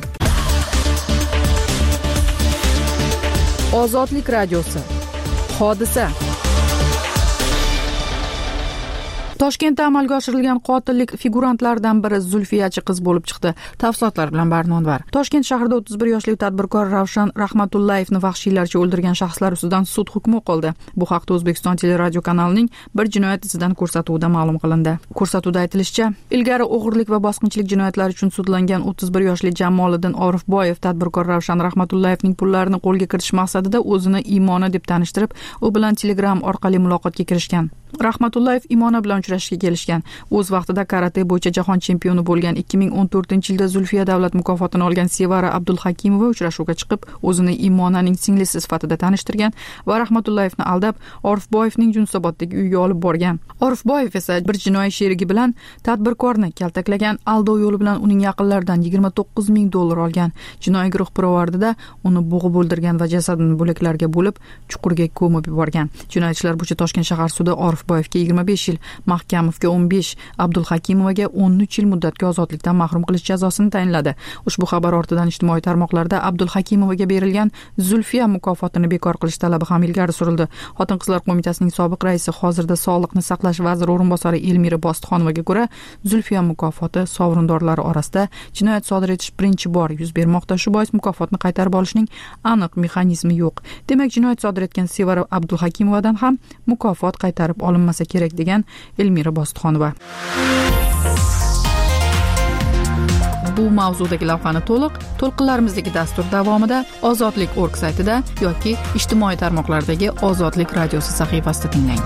Speaker 1: Ozodlik radiosi. Hodisa. Toshkentda amalga oshirilgan qotillik figurantlaridan biri Zulfiyachi qiz bo'lib chiqdi. Tafsilotlar bilan Barnonvar. Toshkent shahrida o'ttiz bir yoshli tadbirkor Ravshan Rahmatullayevni vahshiylarcha o'ldirgan shaxslar ustidan sud hukmi o'qildi. Bu haqda O'zbekiston teleradio kanalining bir jinoyat izidan ko'rsatuvida ma'lum qilindi. Ko'rsatuvda aytilishicha, ilgari o'g'irlik va bosqinchilik jinoyatlari uchun sudlangan o'ttiz bir yoshli Jamoliddin Orifboyev tadbirkor Ravshan Rahmatullayevning pullarini qo'lga kiritish maqsadida o'zini Imona deb tanishtirib, u bilan Telegram orqali muloqotga kirishgan. Rahmatullayev Imona bilan uchrashishga kelishgan. O'z vaqtida karate bo'yicha jahon chempioni bo'lgan ikki ming o'n to'rtinchi yilda Zulfiya davlat mukofotini olgan Sevara Abdulhakimova uchrashuvga chiqib, o'zini Imonaning singlisi sifatida tanishtirgan va Rahmatullayevni aldab, Orifboyevning Yunusoboddagi uyiga olib borgan. Orifboyev esa bir jinoiy sherigi bilan tadbirkorni kaltaklagan, aldov yo'li bilan uning yaqinlaridan yigirma to'qqiz ming dollar olgan. Jinoiy guruh pirovardida uni bo'g'ib o'ldirgan va jasadini bo'laklarga bo'lib, chuqurga ko'mib yuborgan. Jinoyatchilar bo'yicha Toshkent shahar sudi Orifboyevga yigirma besh yil, Mahkamovga o'n besh, Abdulhakimovaga o'n uch yil muddatga ozodlikdan mahrum qilish jazosini tayinladi. Ushbu xabar ortidan ijtimoiy tarmoqlarda Abdulhakimovaga berilgan Zulfiya mukofotini bekor qilish talabi ham ilgari surildi. Xotin-qizlar qo'mitasining sobiq raisi, hozirda Sog'liqni saqlash vaziri o'rinbosari Elmira Bostixonovaga ko'ra, Zulfiya mukofoti sovrindorlari orasida jinoyat sodir etish birinchi bor yuz bermoqda. Shu bois mukofotni qaytarib olishning aniq mexanizmi yo'q. Demak, jinoyat sodir etgan Sevara Abdulhakimovadan ham mukofot qaytarib olinmasa kerak degan Elmira Bostixonova. Bu mavzudagi lavhani to'liq to'lqinlarimizdagi dastur davomida ozodlik точка org saytida yoki ijtimoiy tarmoqlardagi Ozodlik radiosi sahifasida tinglang.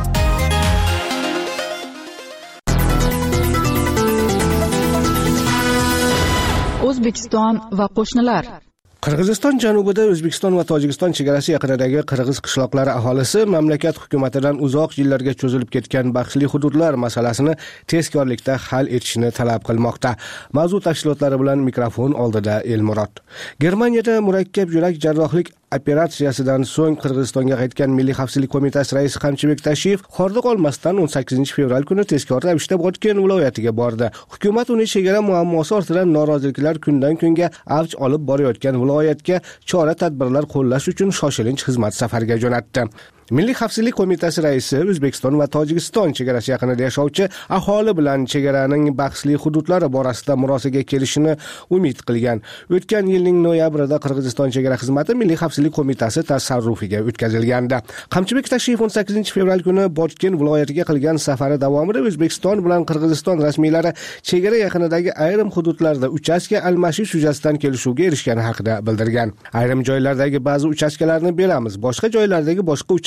Speaker 1: O'zbekiston va qo'shnilar.
Speaker 7: Qirg'iziston janubida O'zbekiston va Tojikiston chegarasi yaqinidagi qirg'iz qishloqlari aholisi mamlakat hukumatidan uzoq yillarga cho'zilib ketgan bahsli hududlar masalasini tezkorlikda hal etishni talab qilmoqda. Mavzu tafsilotlari bilan mikrofon oldida Elmurod. Germaniyada murakkab yurak jarrohlik operatsiyasidan so'ng Qirg'izistonga qaytgan Milliy xavfsizlik qo'mitasi raisi Qamchibek Tashiyev hordiq olmasdan o'n sakkizinchi fevral kuni tezkor ravishda Botken viloyatiga bordi. Hukumat uni chegara muammosi ortidan noroziliklar kundan kunga avj olib borayotgan viloyatga chora-tadbirlar qo'llash uchun shoshilinch xizmat safariga jo'natdi. Milliy xavfsizlik qo'mitasi raisi O'zbekiston va Tojikiston chegarasi yaqinida yashovchi aholi bilan chegaraning bahsli hududlari borasida murosaga kelishini umid qilgan. O'tgan yilning noyabrida Qirg'iziston chegara xizmati Milliy xavfsizlik qo'mitasi tasarrufiga o'tkazilgandi. Qamchibek Tashiyev o'n sakkizinchi fevral kuni Botken viloyatiga qilgan safari davomida O'zbekiston bilan Qirg'iziston rasmiylari chegara yaqinidagi ayrim hududlarda uchastka almashish yuzasidan kelishuvga erishgani haqida bildirgan. Ayrim joylardagi ba'zi uchastkalarni beramiz, boshqa joylardagi boshqa uchastka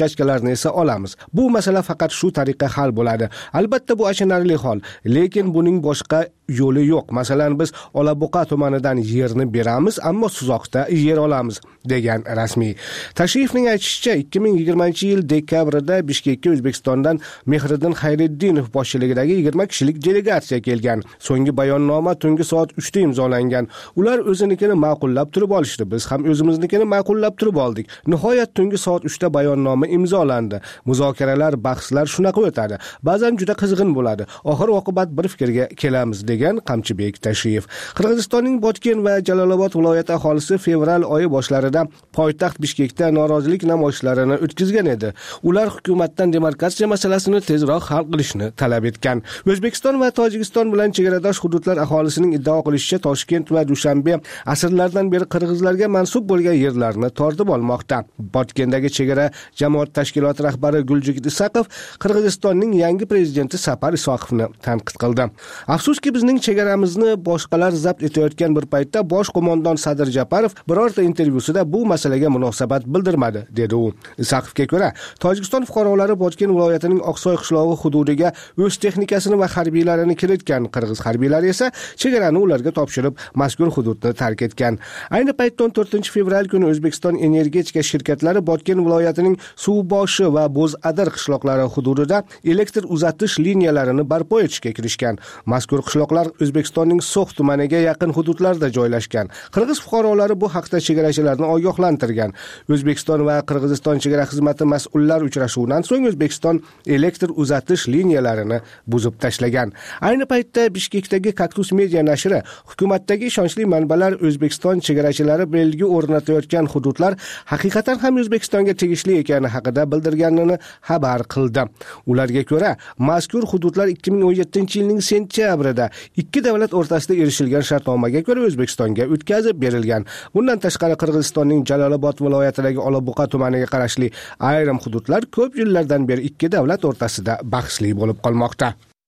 Speaker 7: kartochkalarni esa olamiz. Bu masala faqat shu tariqa hal bo'ladi. Albatta bu achinarli hol, lekin buning boshqa yo'li yo'q. Masalan, biz Olabuqa tumanidan yerni beramiz, ammo Suzoqda yer olamiz, degan rasmiy. Tashrifning aytishicha, ikki ming yigirmanchi yil dekabrida Bishkekka O'zbekistondan Mehriddin Xayriddinov boshchiligidagi yigirma kishilik delegatsiya kelgan. So'nggi bayonnoma tungi soat uchda imzolangan. Ular o'zinikini ma'qullab turib olishdi. Biz ham o'zimiznikini ma'qullab turib oldik. Nihoyat tungi soat uchda bayonnoma imzolandi. Muzokaralar, bahslar shunaqa o'tadi. Ba'zan juda qizg'in bo'ladi. Oxir oqibat bir fikrga kelamiz, degan Qamchibek Tashrif. Qirg'izistonning Botken va Jalolobod viloyati aholisi fevral oyi boshlarida poytaxt Bishkekda norozilik namoyishlarini o'tkazgan edi. Ular hukumatdan demarkatsiya masalasini tezroq hal qilishni talab etgan. O'zbekiston va Tojikiston bilan chegaradosh hududlar aholisining iddao qilishicha, Toshkent va Dushanbe asrlardan beri qirg'izlarga mansub bo'lgan yerlarni tortib olmoqda. Botkendagi chegara jamoat tashkiloti rahbari Guljigit Isaqov Qirg'izistonning yangi prezidenti Sapar Isoqovni tanqid qildi. Afsuski, bizning chegaramizni boshqalar zabt etayotgan bir paytda bosh qo'mondon Sadir Japarov birorta intervyusida bu masalaga munosabat bildirmadi, dedi u. Isaqovga ko'ra, Tojikiston fuqarolari Botken viloyatining Oqsoy qishlog'i hududiga o'z texnikasini va harbiylarini kiritgan. Qirg'iz harbiylari esa chegarani ularga topshirib, mazkur hududni tark etgan. Ayni paytda o'n to'rtinchi fevral kuni O'zbekiston energetika shirkatlari Botken viloyatining Suvboshi va Bo'zadir qishloqlari hududida elektr uzatish liniyalarini barpo etishga kirishgan. Mazkur qishloqlar O'zbekistonning So'x tumaniga yaqin hududlarda joylashgan. Qirg'iz fuqarolari bu haqda chegarachilarni ogohlantirgan. O'zbekiston va Qirg'iziston chegara xizmati mas'ullar uchrashuvidan so'ng O'zbekiston elektr uzatish liniyalarini buzib tashlagan. Ayni paytda Bishkekdagi Kaktus media nashri hukumatdagi ishonchli manbalar O'zbekiston chegarachilari belgi o'rnatayotgan hududlar haqiqatan ham O'zbekistonga tegishli ekani haqida bildirganini xabar qildi. Ularga ko'ra, mazkur hududlar ikki ming o'n yettinchi yilning sentyabrida ikki davlat o'rtasida erishilgan shartnomaga ko'ra O'zbekistonga o'tkazib berilgan. Bundan tashqari Qirg'izistonning Jalolobod viloyatidagi Olabuqa tumaniga qarashli ayrim hududlar ko'p yillardan beri ikki davlat o'rtasida bahsli bo'lib qolmoqda.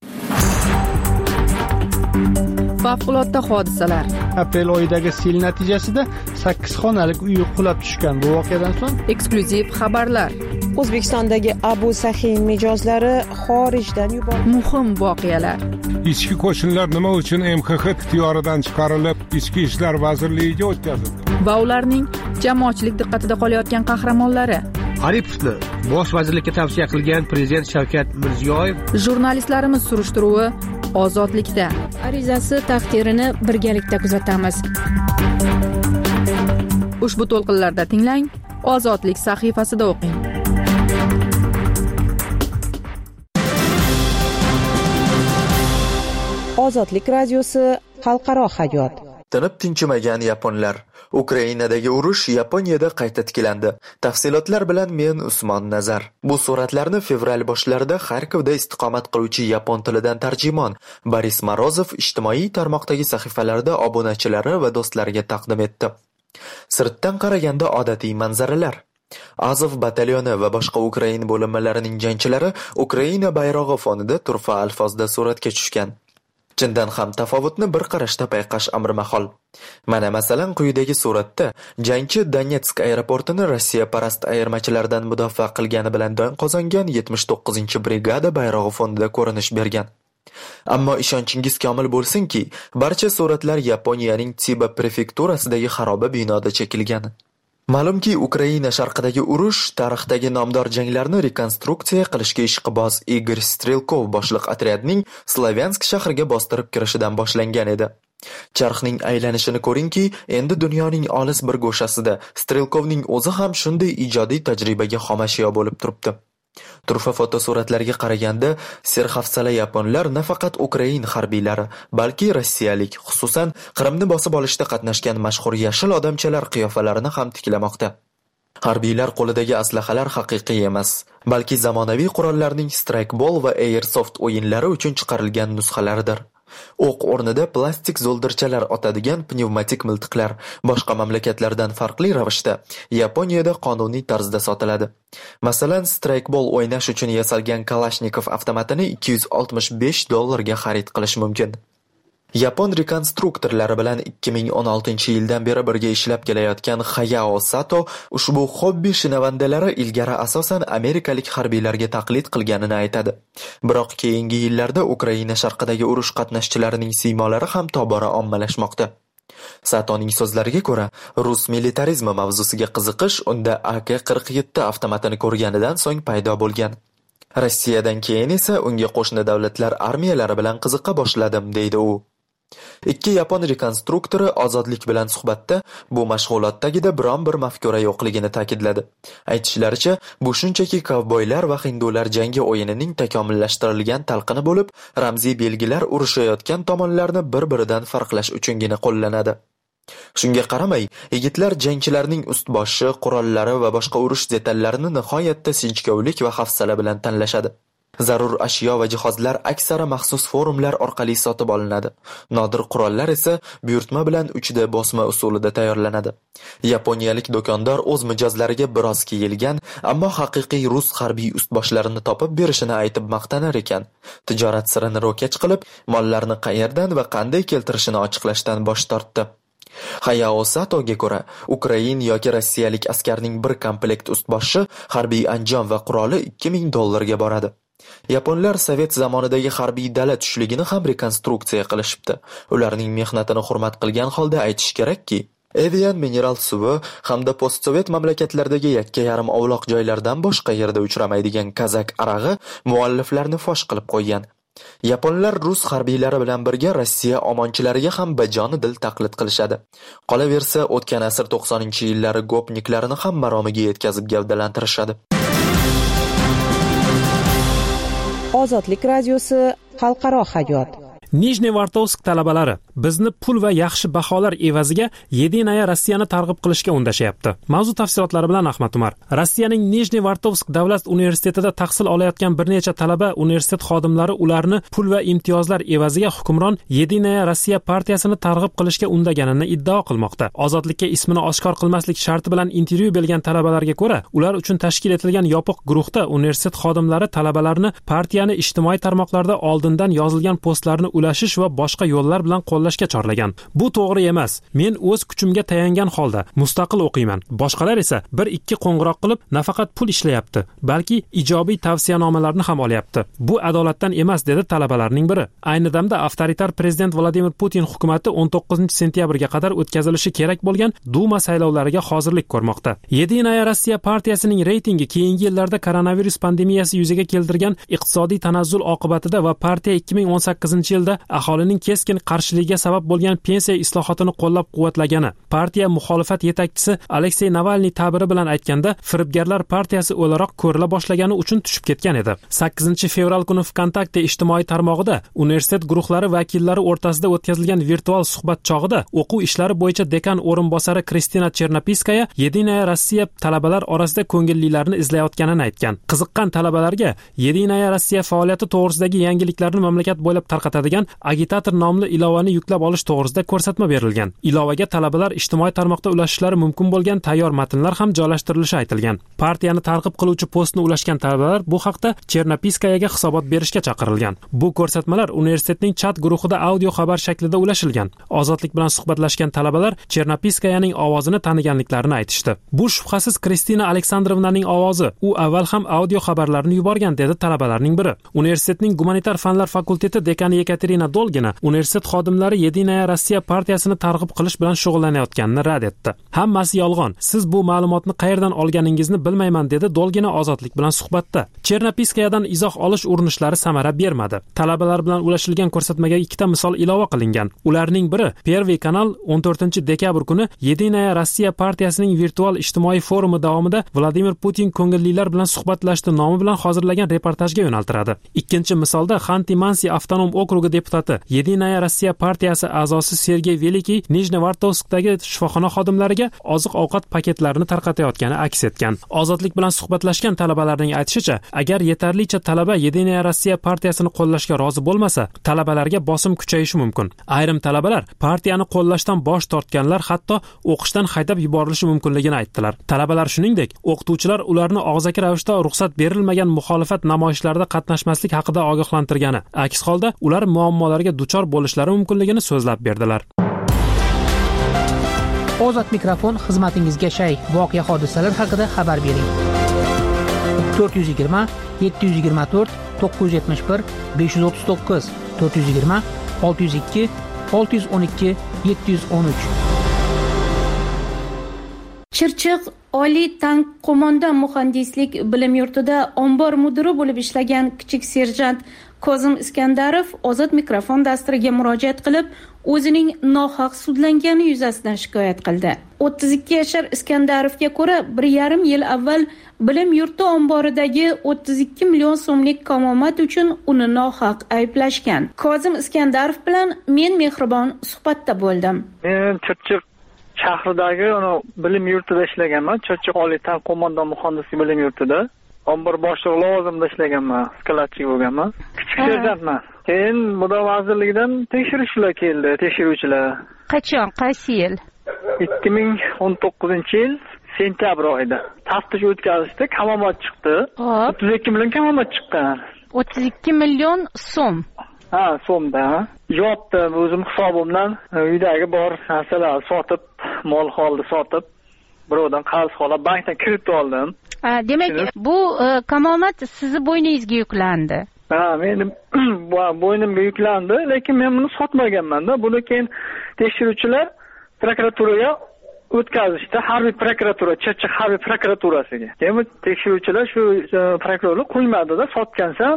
Speaker 1: Favqulodda hodisalar.
Speaker 8: Aprel oyidagi sel natijasida sakkiz xonalik uy qulab tushgan. Bu voqeadan so'ng
Speaker 1: eksklyuziv xabarlar.
Speaker 4: O'zbekistondagi Abu Sahin mijozlari xorijdan yuborildi.
Speaker 1: Muhim voqealar.
Speaker 2: Ichki qo'shinlar nima uchun M X X ixtiyoridan chiqarilib, Ichki ishlar vazirligiga o'tkazildi?
Speaker 1: Va ularning jamoatchilik diqqatida qolayotgan qahramonlari.
Speaker 6: Aripovni bosh vazirlikka tavsiya qilgan prezident Shavkat Mirziyoyev.
Speaker 1: Jurnalistlarimiz surishtiruvi Ozodlikda.
Speaker 3: Arizasi taqdirini birgalikda kuzatamiz.
Speaker 1: Ushbu to'lqinlarda tinglang, Ozodlik sahifasida o'qing.
Speaker 4: Ozodlik radiosi xalqaro hayot.
Speaker 5: Tinib tinchimagan yaponlar. Ukrainadagi urush Yaponiyada qayta tiklandi. Tafsilotlar bilan men Usmon Nazar. Bu suratlarni fevral boshlarida Xarkovda istiqomat qiluvchi yapon tilidan tarjimon Boris Morozov ijtimoiy tarmoqdagi sahifalarida obunachilari va do'stlariga taqdim etdi. Sirtdan qaraganda odatiy manzaralar. Azov batalyoni va boshqa Ukraina bo'linmalarining jangchilari Ukraina bayrog'i fonida turfa alfozda suratga tushgan. Chindan ham tafovutni bir qarashda payqash amri mahol. Mana masalan quyidagi suratda jangchi Donetsk aeroportini Rossiya parast ayirmachilardan mudofaa qilgani bilan don qozongan yetmish to'qqizinchi brigada bayrog'i fonida ko'rinish bergan. Ammo ishonchingiz komil bo'lsinki, barcha suratlar Yaponiyaning Chiba prefekturasidagi xaroba binoda chekilgan. Ma'lumki, Ukraina sharqidagi urush tarixdagi nomdor janglarni rekonstruksiya qilishga ishqiboz Igor Strelkov boshliq otryadning Slavyansk shahriga bostirib kirishidan boshlangan edi. Charxning aylanishini ko'ringki, endi dunyoning olis bir go'shasida Strelkovning o'zi ham shunday ijodiy tajribaga xomashyo bo'lib turibdi. Turfa fotosuratlarga qaraganda, serhafsala yaponlar nafaqat Ukraina harbiylari, balki rossiyalik, xususan Qrimni bosib olishda qatnashgan mashhur yashil odamchalar qiyofalarini ham tiklamoqda. Harbiylar qo'lidagi aslahalar haqiqiy emas, balki zamonaviy qurollarning strikeball va airsoft o'yinlari uchun chiqarilgan nusxalaridir. O'q o'rnida plastik zo'ldirchalar otadigan pnevmatik miltiqlar boshqa mamlakatlardan farqli ravishda Yaponiyada qonuniy tarzda sotiladi. Masalan, strikeball o'ynash uchun yasalgan Kalashnikov avtomatini ikki yuz oltmish besh dollarga xarid qilish mumkin. Yapon rekonstruktorlari bilan ikki ming o'n oltinchi yildan beri birga ishlab kelayotgan Hayao Sato ushbu hobbi shinavandalari ilgari asosan amerikalik harbiylarga taqlid qilganini aytadi. Biroq keyingi yillarda Ukraina sharqidagi urush qatnashchilarining siymolari ham tobora ommalashmoqda. Satoning so'zlariga ko'ra, rus militarizmi mavzusiga qiziqish unda A K qirq yetti avtomatini ko'rganidan so'ng paydo bo'lgan. Rossiyadan keyin esa unga qo'shni davlatlar armiyalari bilan qiziqa boshladim, deydi u. Ikki yapon rekonstruktori Ozodlik bilan suhbatda bu mashg'ulotdagida biron bir mafkura yo'qligini ta'kidladi. Aytishlaricha, bu shunchaki kovboylar va hindular jangi o'yinining takomillashtirilgan talqini bo'lib, ramziy belgilar urushayotgan tomonlarni bir-biridan farqlash uchungina qo'llanadi. Shunga qaramay, yigitlar jangchilarning ust-boshi, qurollari va boshqa urush detallarini nihoyatda sinchkovlik va hafsala bilan tanlashadi. Zarur ashyo va jihozlar aksara maxsus forumlar orqali sotib olinadi. Nodir qurollar esa buyurtma bilan uchda bosma usulida tayyorlanadi. Yaponiyalik do'kondor o'z mijozlariga biroz kiyilgan, ammo haqiqiy rus harbiy ustboshlarini topib berishini aytib maqtanar ekan. Tijorat sirini ro'kach qilib, mollarni qayerdan va qanday keltirishini ochiqlashdan bosh tortdi. Hayao Satoga ko'ra, Ukrain yoki rossiyalik askarning bir komplekt ustboshi, harbiy anjom va quroli ikki ming dollarga boradi. Yaponlar sovet zamonidagi harbiy dala tushligini ham rekonstruksiya qilishibdi. Ularning mehnatini hurmat qilgan holda aytish kerakki, Evian mineral suvi hamda postsovet mamlakatlardagi yakka yarim ovloq joylardan boshqa yerda uchramaydigan kazak arag'i mualliflarni fosh qilib qo'ygan. Yaponlar rus harbiylari bilan birga Rossiya omonchilariga ham bajonidil taqlid qilishadi. Qolaversa, o'tgan asr to'qsoninchi yillari gopniklarini ham maromiga yetkazib gavdalantirishadi.
Speaker 4: Ozodlik radiosi xalqaro hayot.
Speaker 9: Nijnevartovsk talabalari bizni pul va yaxshi baholar evaziga Yedinaya Rossiyani targ'ib qilishga undashyapti. Mavzu tafsilotlari bilan Ahmad Umar. Rossiyaning Nijnevartovsk davlat universitetida tahsil olayotgan bir necha talaba universitet xodimlari ularni pul va imtiyozlar evaziga hukmron Yedinaya Rossiya partiyasini targ'ib qilishga undaganini iddao qilmoqda. Ozodlikka ismini oshkor qilmaslik sharti bilan intervyu bergan talabalarga ko'ra, ular uchun tashkil etilgan yopiq guruhda universitet xodimlari talabalarni partiyani ijtimoiy tarmoqlarda oldindan yozilgan postlarni ulashish va boshqa yo'llar bilan qo'llashga chorlagan. Bu to'g'ri emas. Men o'z kuchimga tayangan holda mustaqil o'qiyman. Boshqalar esa bir ikki qo'ng'iroq qilib nafaqat pul ishlayapti, balki ijobiy tavsiyanomalarni ham olyapti. Bu adolatdan emas, dedi talabalarning biri. Ayni damda avtoritar prezident Vladimir Putin hukumatı o'n to'qqizinchi sentyabrga qadar o'tkazilishi kerak bo'lgan Duma saylovlariga hozirlik ko'rmoqda. Yedinaya Rossiya partiyasining reytingi keyingi yillarda koronavirus pandemiyasi yuzaga keltirgan iqtisodiy tanazzul oqibatida va partiya ikki ming o'n sakkizinchi yilda aholining keskin qarshiligiga sabab bo'lgan pensiya islohotini qo'llab-quvvatlagani, partiya muxolifat yetakchisi Aleksey Navalniy ta'biri bilan aytganda, firibgarlar partiyasi o'laroq ko'rila boshlagani uchun tushib ketgan edi. sakkizinchi fevral kuni Vkontakte ijtimoiy tarmog'ida universitet guruhlari vakillari o'rtasida o'tkazilgan virtual suhbat chog'ida o'quv ishlari bo'yicha dekan o'rinbosari Kristina Chernopiskaya Yedinaya Rossiya talabalar orasida ko'ngillilarni izlayotganini aytgan. Qiziqqan talabalarga Yedinaya Rossiya faoliyati to'g'risidagi yangiliklarni mamlakat bo'ylab tarqatadigan agitator nomli ilovani yuklab olish to'g'risida ko'rsatma berilgan. Ilovaga talabalar ijtimoiy tarmoqda ulashishlari mumkin bo'lgan tayyor matnlar ham joylashtirilishi aytilgan. Partiyani targ'ib qiluvchi postni ulashgan talabalar bu haqda Chernopiskayaga hisobot berishga chaqirilgan. Bu ko'rsatmalar universitetning chat guruhida audio xabar shaklida ulashilgan. Ozodlik bilan suhbatlashgan talabalar Chernopiskayaning ovozini taniganliklarini aytishdi. Bu shubhasiz Kristina Aleksandrovnaning ovozi. U avval ham audio xabarlarni yuborgan, dedi talabalarning biri. Universitetning gumanitar fanlar fakulteti dekani Ekaterina Dolgina universitet xodimlari Yedinaya Rossiya partiyasini targ'ib qilish bilan shug'ullanayotganini rad etdi. Hammasi yolg'on. Siz bu ma'lumotni qayerdan olganingizni bilmayman, dedi Dolgina Ozodlik bilan suhbatda. Chernopiskayadan izoh olish urinishlari samara bermadi. Talabalar bilan ulashilgan ko'rsatmaga ikkita misol ilova qilingan. Ularning biri Pervy kanal o'n to'rtinchi dekabr kuni Yedinaya Rossiya partiyasining virtual ijtimoiy forumi davomida Vladimir Putin ko'ngillilar bilan suhbatlashdi nomi bilan hozirlagan reportajga yo'naltiradi. Ikkinchi misolda Xanti-Mansi avtonom okrugi deputati Yedinaya Rossiya partiyasi a'zosi Sergey Velikiy Nijnevartovskdagi shifoxona xodimlariga oziq-ovqat paketlarini tarqatayotgani aks etgan. Ozodlik bilan suhbatlashgan talabalarning aytishicha, agar yetarlicha talaba Yedinaya Rossiya partiyasini qo'llashga rozi bo'lmasa, talabalarga bosim kuchayishi mumkin. Ayrim talabalar partiyani qo'llashdan bosh tortganlar hatto o'qishdan haydab yuborilishi mumkinligini aytdilar. Talabalar shuningdek, o'qituvchilar ularni og'zaki ravishda ruxsat berilmagan muxolifat namoyishlarida qatnashmaslik haqida ogohlantirgani, aks holda ular muammolarga duchor bo'lishlari mumkinligini so'zlab berdilar.
Speaker 10: Ozod mikrofon xizmatingizga shay. Voqea hodisalar haqida xabar bering. to'rt yuz yigirma yetti yuz yigirma to'rt to'qqiz yuz yetmish bir besh yuz o'ttiz to'qqiz to'rt yuz yigirma olti yuz ikki olti yuz o'n ikki yetti yuz o'n uch.
Speaker 3: Chirchiq Oliy tank qo'mondon muhandislik bilim yurtida ombor mudiri bo'lib ishlagan kichik serjant Kozim Iskandarov Ozod mikrofon dasturiga murojaat qilib, o'zining nohaq sudlangani yuzasidan shikoyat qildi. o'ttiz ikki yashar Iskandarovga ko'ra, bir yarim yil avval bilim yurti omboridagi o'ttiz ikki million so'mlik kamomad uchun uni nohaq ayblashgan. Kozim Iskandarov bilan men Mehribon suhbatda bo'ldim.
Speaker 11: Men Chirchiq shahridagi bilim yurtida ishlaganman. Chirchiq Oliy tank qo'mondon muhandislik bilim yurtida. ombor boshlig'i lavozimida ishlaganman, skladchi bo'lganman. Kichik serjantman. Keyin Mudofaa vazirligidan tekshiruvchilar keldi, tekshiruvchilar.
Speaker 12: Qachon, qaysi yil?
Speaker 11: ikki ming o'n to'qqizinchi yil sentyabr oyida taftish o'tkazishdi, kamomad chiqdi. o'ttiz ikki million kamomad chiqqan.
Speaker 12: o'ttiz ikki million so'm.
Speaker 11: Ha, so'mda. Yopdim o'zim hisobimdan, uydagi bor narsalarni sotib, mol holda sotib, birovdan qarz olib, bankdan kredit oldim.
Speaker 12: Demak, bu kamomad sizni bo'yningizga yuklandi.
Speaker 11: Ha, mening bo'ynimga yuklandi, lekin men buni sotmaganman-da. Buni keyin tekshiruvchilar prokuraturaga o'tkazishdi, harbiy prokuratura, Chirchiq harbiy prokuraturasiga. Keyin tekshiruvchilar shu prokurorlar qo'ymadi-da, sotgansan,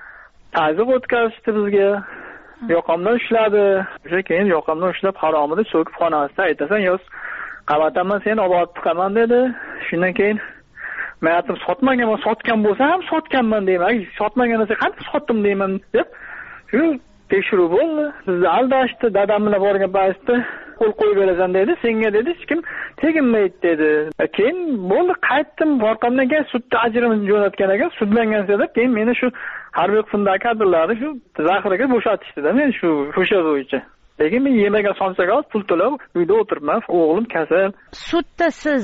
Speaker 11: ta'ziq o'tkazishdi bizga. Yoqamdan ushladi. O'sha keyin yoqamdan ushlab haromida so'kib xonasida aytasan, "Yo'q, qavataman seni olib chiqaman" dedi. Shundan keyin men aytdim, sotmaganman, sotgan bo'lsa ham sotganman deyman. Sotmagan bo'lsa qanday sotdim deyman deb. Shu tekshiruv bo'ldi. Bizni aldashdi, dadam bilan borgan paytda qo'l qo'yib berasan dedi. Senga dedi, hech kim teginmaydi dedi. Keyin bo'ldi, qaytdim, orqamdan keyin sudda ajrimni jo'natgan ekan, sudlangansiz deb, keyin meni shu harbiy qismdagi kadrlarni shu zaxiraga bo'shatishdi-da, men shu o'sha bo'yicha. Lekin men yemagan somsaga pul to'lab uyda o'tiribman, o'g'lim kasal.
Speaker 12: Sudda siz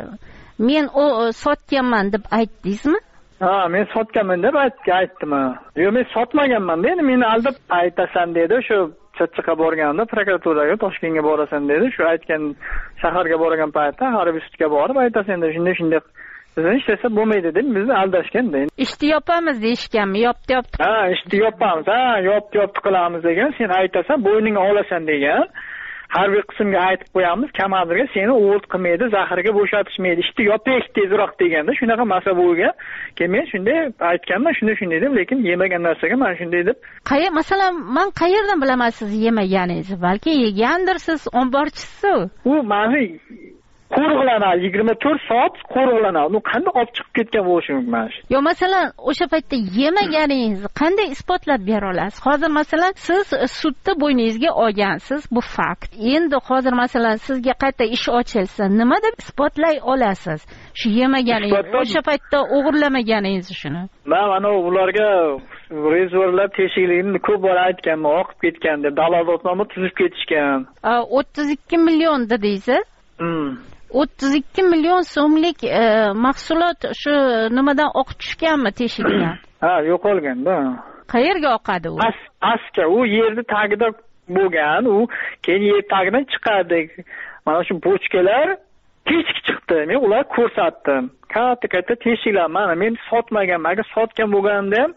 Speaker 12: men o sotganman deb aytdingizmi?
Speaker 11: Ha, men sotganman deb aytdim. Yo'q, men sotmaganman dedi. Meni aldab aytasan dedi. Shu Chirchiqqa borganda prokuraturaga, Toshkentga borasan dedi. Shu aytgan shaharga borgan paytda harbiy sudga borib aytasan dedi. Shunday shunday bizdan ishlasa bo'lmaydi deb bizni aldashgan deydi.
Speaker 12: Ishni yopamiz deyishganmi? Yopdi yopdi.
Speaker 11: Ha, ishni yopamiz. Ha, yopdi yopdi qilamiz degan. Sen aytasan, bo'yningga olasan degan. Harbiy qismga aytib qo'yamiz, kamandirga seni o'lt qilmaydi, zaxiraga bo'shatishmaydi, ishni yopish tezroq deganda shunaqa masala bo'lgan. Keyin men shunday aytganman, shunday shunday deb, lekin yemagan narsaga men shunday deb.
Speaker 12: Qayer, masalan, men qayerdan bilaman siz yemaganingizni? Balki yegandirsiz, omborchisiz.
Speaker 11: U meni qo'rg'lanadi, yigirma to'rt soat qo'rg'lanadi. Uni qanday olib chiqib ketgan bo'lishi mumkin?
Speaker 12: Yo, masalan, o'sha paytda yemaganingizni qanday isbotlab bera olasiz? Hozir masalan, siz sudda bo'yningizga olgansiz, bu fakt. Endi hozir masalan sizga qayta ish ochilsa, nima deb isbotlay olasiz? Shu yemaganingizni, o'sha paytda o'g'irlamaganingizni shuni.
Speaker 11: Men mana ularga rezervlar teshikligini ko'p bor aytganman, oqib ketgan deb, dalolatnoma tuzib ketishgan.
Speaker 12: o'ttiz ikki million dedingiz-a?
Speaker 11: Hmm.
Speaker 12: o'ttiz ikki million so'mlik mahsulot shu nimadan oqib tushganmi teshigidan?
Speaker 11: Ha, yo'qolganda.
Speaker 12: Qayerga oqadi u?
Speaker 11: Pastga, u yerni tagida bo'lgan, u keyin yer tagidan chiqadi. Mana shu bochkalar teshik chiqdi. Men ular ko'rsatdim. Katta-katta teshiklar. Mana men sotmaganman. Agar sotgan bo'lganimda ham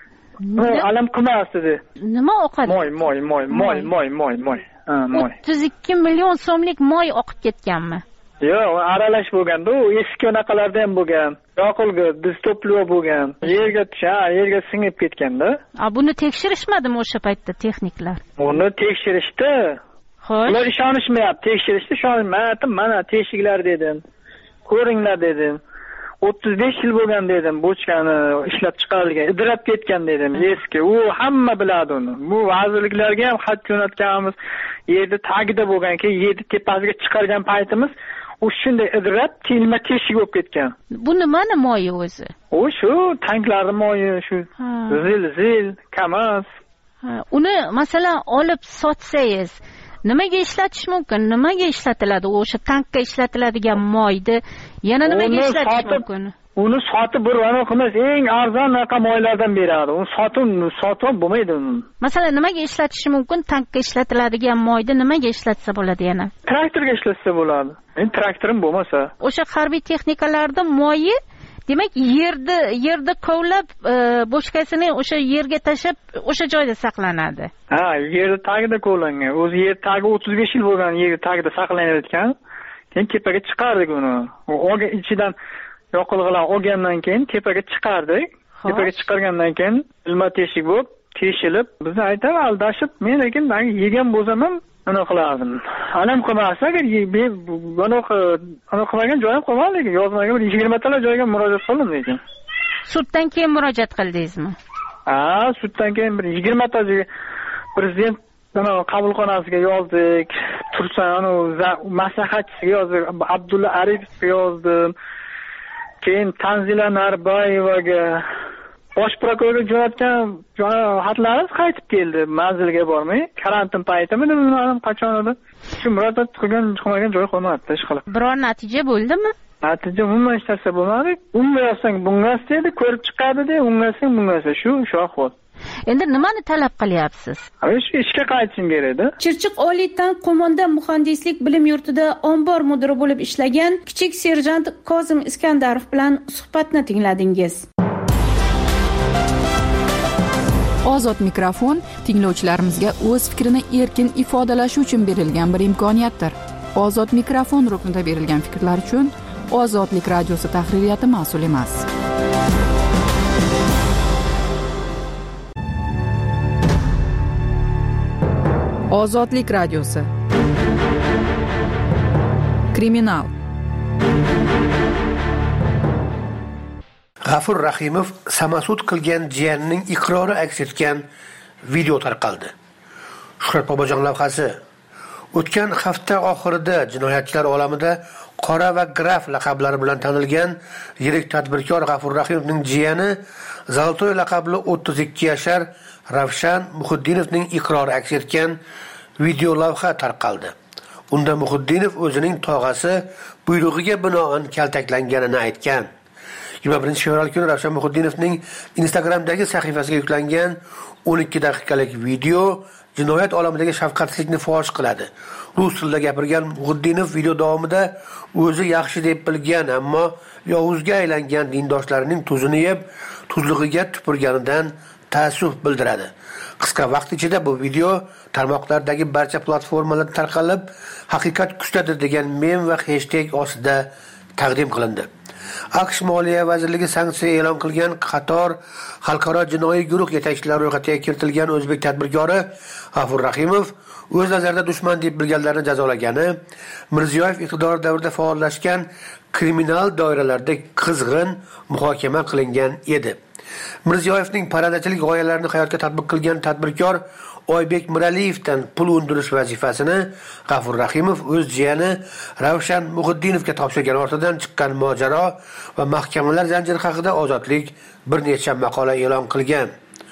Speaker 11: alam qilmasdi dedi.
Speaker 12: Nima oqadi?
Speaker 11: Moy, moy, moy, moy, moy, moy, moy. Ha, moy.
Speaker 12: o'ttiz ikki million so'mlik moy oqib ketganmi?
Speaker 11: Yo'q, aralash bo'lganda, u eski anaqalarda ham bo'lgan. Yoqilg'i, distopliyo bo'lgan. Yerga tusha, yerga singib ketganda.
Speaker 12: A, buni tekshirishmadimi o'sha paytda texniklar?
Speaker 11: Uni tekshirishdi.
Speaker 12: Xo'sh.
Speaker 11: Ular ishonishmayapti, tekshirishdi, ishonmayapti. Mana teshiklar dedim. Ko'ringlar dedim. o'ttiz besh yil bo'lgan dedim, bochkani ishlab chiqarilgan, idrab ketgan dedim, eski. U hamma biladi uni. Bu vazirliklarga ham xat jo'natganmiz. Yerda tagida bo'lgan, keyin yerni tepasiga chiqargan paytimiz u shunday idrab, tilma teshik bo'lib ketgan.
Speaker 12: Bu nimani moyi o'zi?
Speaker 11: U shu tanklarning moyi, shu zil, zil, KAMAZ.
Speaker 12: Uni masalan olib sotsangiz, nimaga ishlatish mumkin? Nimaga ishlatiladi? O'sha tankka ishlatiladigan moyni yana nimaga ishlatish mumkin?
Speaker 11: uni sotib bir anaqa emas, eng arzon raqam oylardan beradi. Uni sotib sotib bo'lmaydi uni.
Speaker 12: Masalan, nimaga ishlatish mumkin? Tankga ishlatiladigan moyni nimaga ishlatsa bo'ladi yana?
Speaker 11: Traktorga ishlatsa bo'ladi. Endi traktorim bo'lmasa.
Speaker 12: O'sha harbiy texnikalarda moyi demak yerda yerda kovlab boshqasini o'sha yerga tashab o'sha joyda saqlanadi.
Speaker 11: Ha, yerda tagida kovlangan. O'zi yer tagi o'ttiz besh yil bo'lgan yer tagida saqlanayotgan. Keyin tepaga chiqardik uni. O'ga ichidan yoqilg'ilar olgandan keyin tepaga chiqardik. Tepaga chiqargandan keyin ilma teshik bo'lib, teshilib, bizni aytadi aldashib, men lekin yegan bo'lsam ham ana qilardim. Alam qilmasa, agar bunaqa ana qilmagan joyim qolmadi lekin yozmaga bir yigirma talar joyga murojaat qildim lekin.
Speaker 12: Suddan keyin murojaat qildingizmi?
Speaker 11: Ha, suddan keyin bir yigirma ta prezident mana qabulxonasiga yozdik. Tursan maslahatchisiga yozdik, Abdulla Aripovga yozdim. Keyin Tanzila Narbayevaga, bosh prokurorga jo'natgan xatlarimiz qaytib keldi, manzilga bormay. Karantin paytimi, bilmadim qachon edi. Shu murojaat qilgan qilmagan joy qolmadi, ish qilib.
Speaker 12: Biror natija bo'ldimi?
Speaker 11: Natija umuman hech narsa bo'lmadi. Unga yozsang bunga dedi, ko'rib chiqadi de, unga yozsang bunga yozsa, shu shu ahvol.
Speaker 12: Endi nimani talab qilyapsiz?
Speaker 11: Shu ishga qaytishim kerak-da.
Speaker 3: Chirchiq oliy tank qo'mondon muhandislik bilim yurtida ombor mudiri bo'lib ishlagan kichik serjant Kozim Iskandarov bilan suhbatni tingladingiz. Ozod mikrofon tinglovchilarimizga o'z fikrini erkin ifodalashi uchun berilgan bir imkoniyatdir. Ozod mikrofon ruknida berilgan fikrlar uchun Ozodlik radiosi tahririyati mas'ul emas. Ozodlik radiosi. Kriminal.
Speaker 6: G'afur Rahimov samasud qilgan jiyanining iqrori aks etgan video tarqaldi. Shuhrat Bobojon lavhasi. O'tgan hafta oxirida jinoyatchilar olamida qora va graf laqablari bilan tanilgan yirik tadbirkor G'afur Rahimovning jiyani Zoltoy laqabli o'ttiz ikki yashar Ravshan Muhiddinovning iqrori aks etgan video lavha tarqaldi. Unda Muhiddinov o'zining tog'asi buyrug'iga binoan kaltaklanganini aytgan. yigirma birinchi fevral kuni Ravshan Muhiddinovning Instagramdagi sahifasiga yuklangan o'n ikki daqiqalik video jinoyat olamidagi shafqatsizlikni fosh qiladi. Rus tilida gapirgan Muhiddinov video davomida o'zi yaxshi deb bilgan, ammo yovuzga aylangan dindoshlarining tuzini yeb, tuzlig'iga tupurganidan ta'assuf bildiradi. Qisqa vaqt ichida bu video tarmoqlardagi barcha platformalarda tarqalib, haqiqat kuchlidir degan mem va hashtag ostida taqdim qilindi. AQSh Moliya vazirligi sanksiya e'lon qilgan qator xalqaro jinoiy guruh yetakchilari ro'yxatiga kiritilgan o'zbek tadbirkori G'afur Rahimov o'z nazarida dushman deb bilganlarni jazolagani, Mirziyoyev iqtidor davrida faollashgan kriminal doiralarda qizg'in muhokama qilingan edi. Mirziyoyevning parandachilik g'oyalarini hayotga tatbiq qilgan tadbirkor Oybek Miraliyevdan pul undirish vazifasini G'afur Rahimov o'z jiyani Ravshan Muhiddinovga topshirgan ortidan chiqqan mojaro va mahkamalar zanjiri haqida Ozodlik bir necha maqola e'lon qilgan.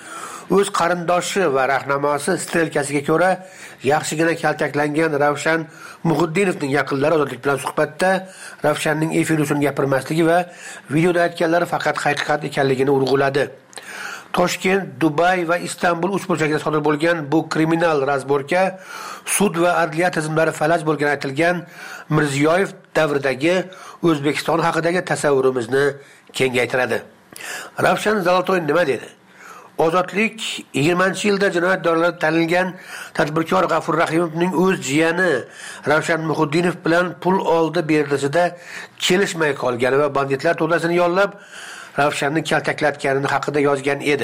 Speaker 6: O'z qarindoshi va rahnamosi strelkasiga ko'ra yaxshigina kaltaklangan Ravshan Muhiddinovning yaqinlari Ozodlik bilan suhbatda Ravshanning efir uchun gapirmasligi va videoda aytganlari faqat haqiqat ekanligini urg'uladi. Toshkent, Dubay va Istanbul uch burchagida sodir bo'lgan bu kriminal razborka sud va adliya tizimlari falaj bo'lgani aytilgan Mirziyoyev davridagi O'zbekiston haqidagi tasavvurimizni kengaytiradi. Ravshan Zolotoy nima dedi? Ozodlik yigirmanchi yilda jinoyat doiralarida tanilgan tadbirkor G'afur Rahimovning o'z jiyani Ravshan Muhiddinov bilan pul oldi berdisida kelishmay qolgani va banditlar to'dasini yollab Ravshanni kaltaklatganini haqida yozgan edi.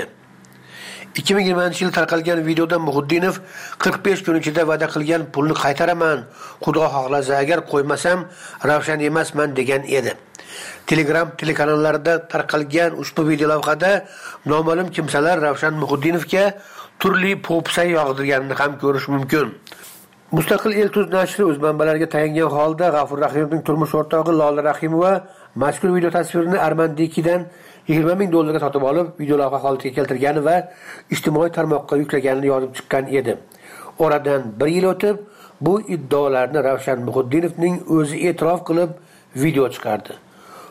Speaker 6: ikki ming yigirmanchi yil tarqalgan videoda Muhiddinov qirq besh kun ichida va'da qilgan pulni qaytaraman, Xudo xohlasa agar qo'ymasam Ravshan emasman degan edi. Telegram telekanallarida tarqalgan ushbu video lavhada noma'lum kimsalar Ravshan Muhiddinovga turli popsa yog'dirganini ham ko'rish mumkin. Mustaqil El-Tuz nashri o'z manbalariga tayangan holda G'afur Rahimovning turmush o'rtog'i Lola Rahimova mazkur video tasvirini Armandikidan yigirma ming dollarga sotib olib, video lavha holatiga keltirgani va ijtimoiy tarmoqqa yuklaganini yozib chiqqan edi. Oradan bir yil o'tib, bu iddaolarni Ravshan Muhiddinovning o'zi e'tirof qilib video chiqardi.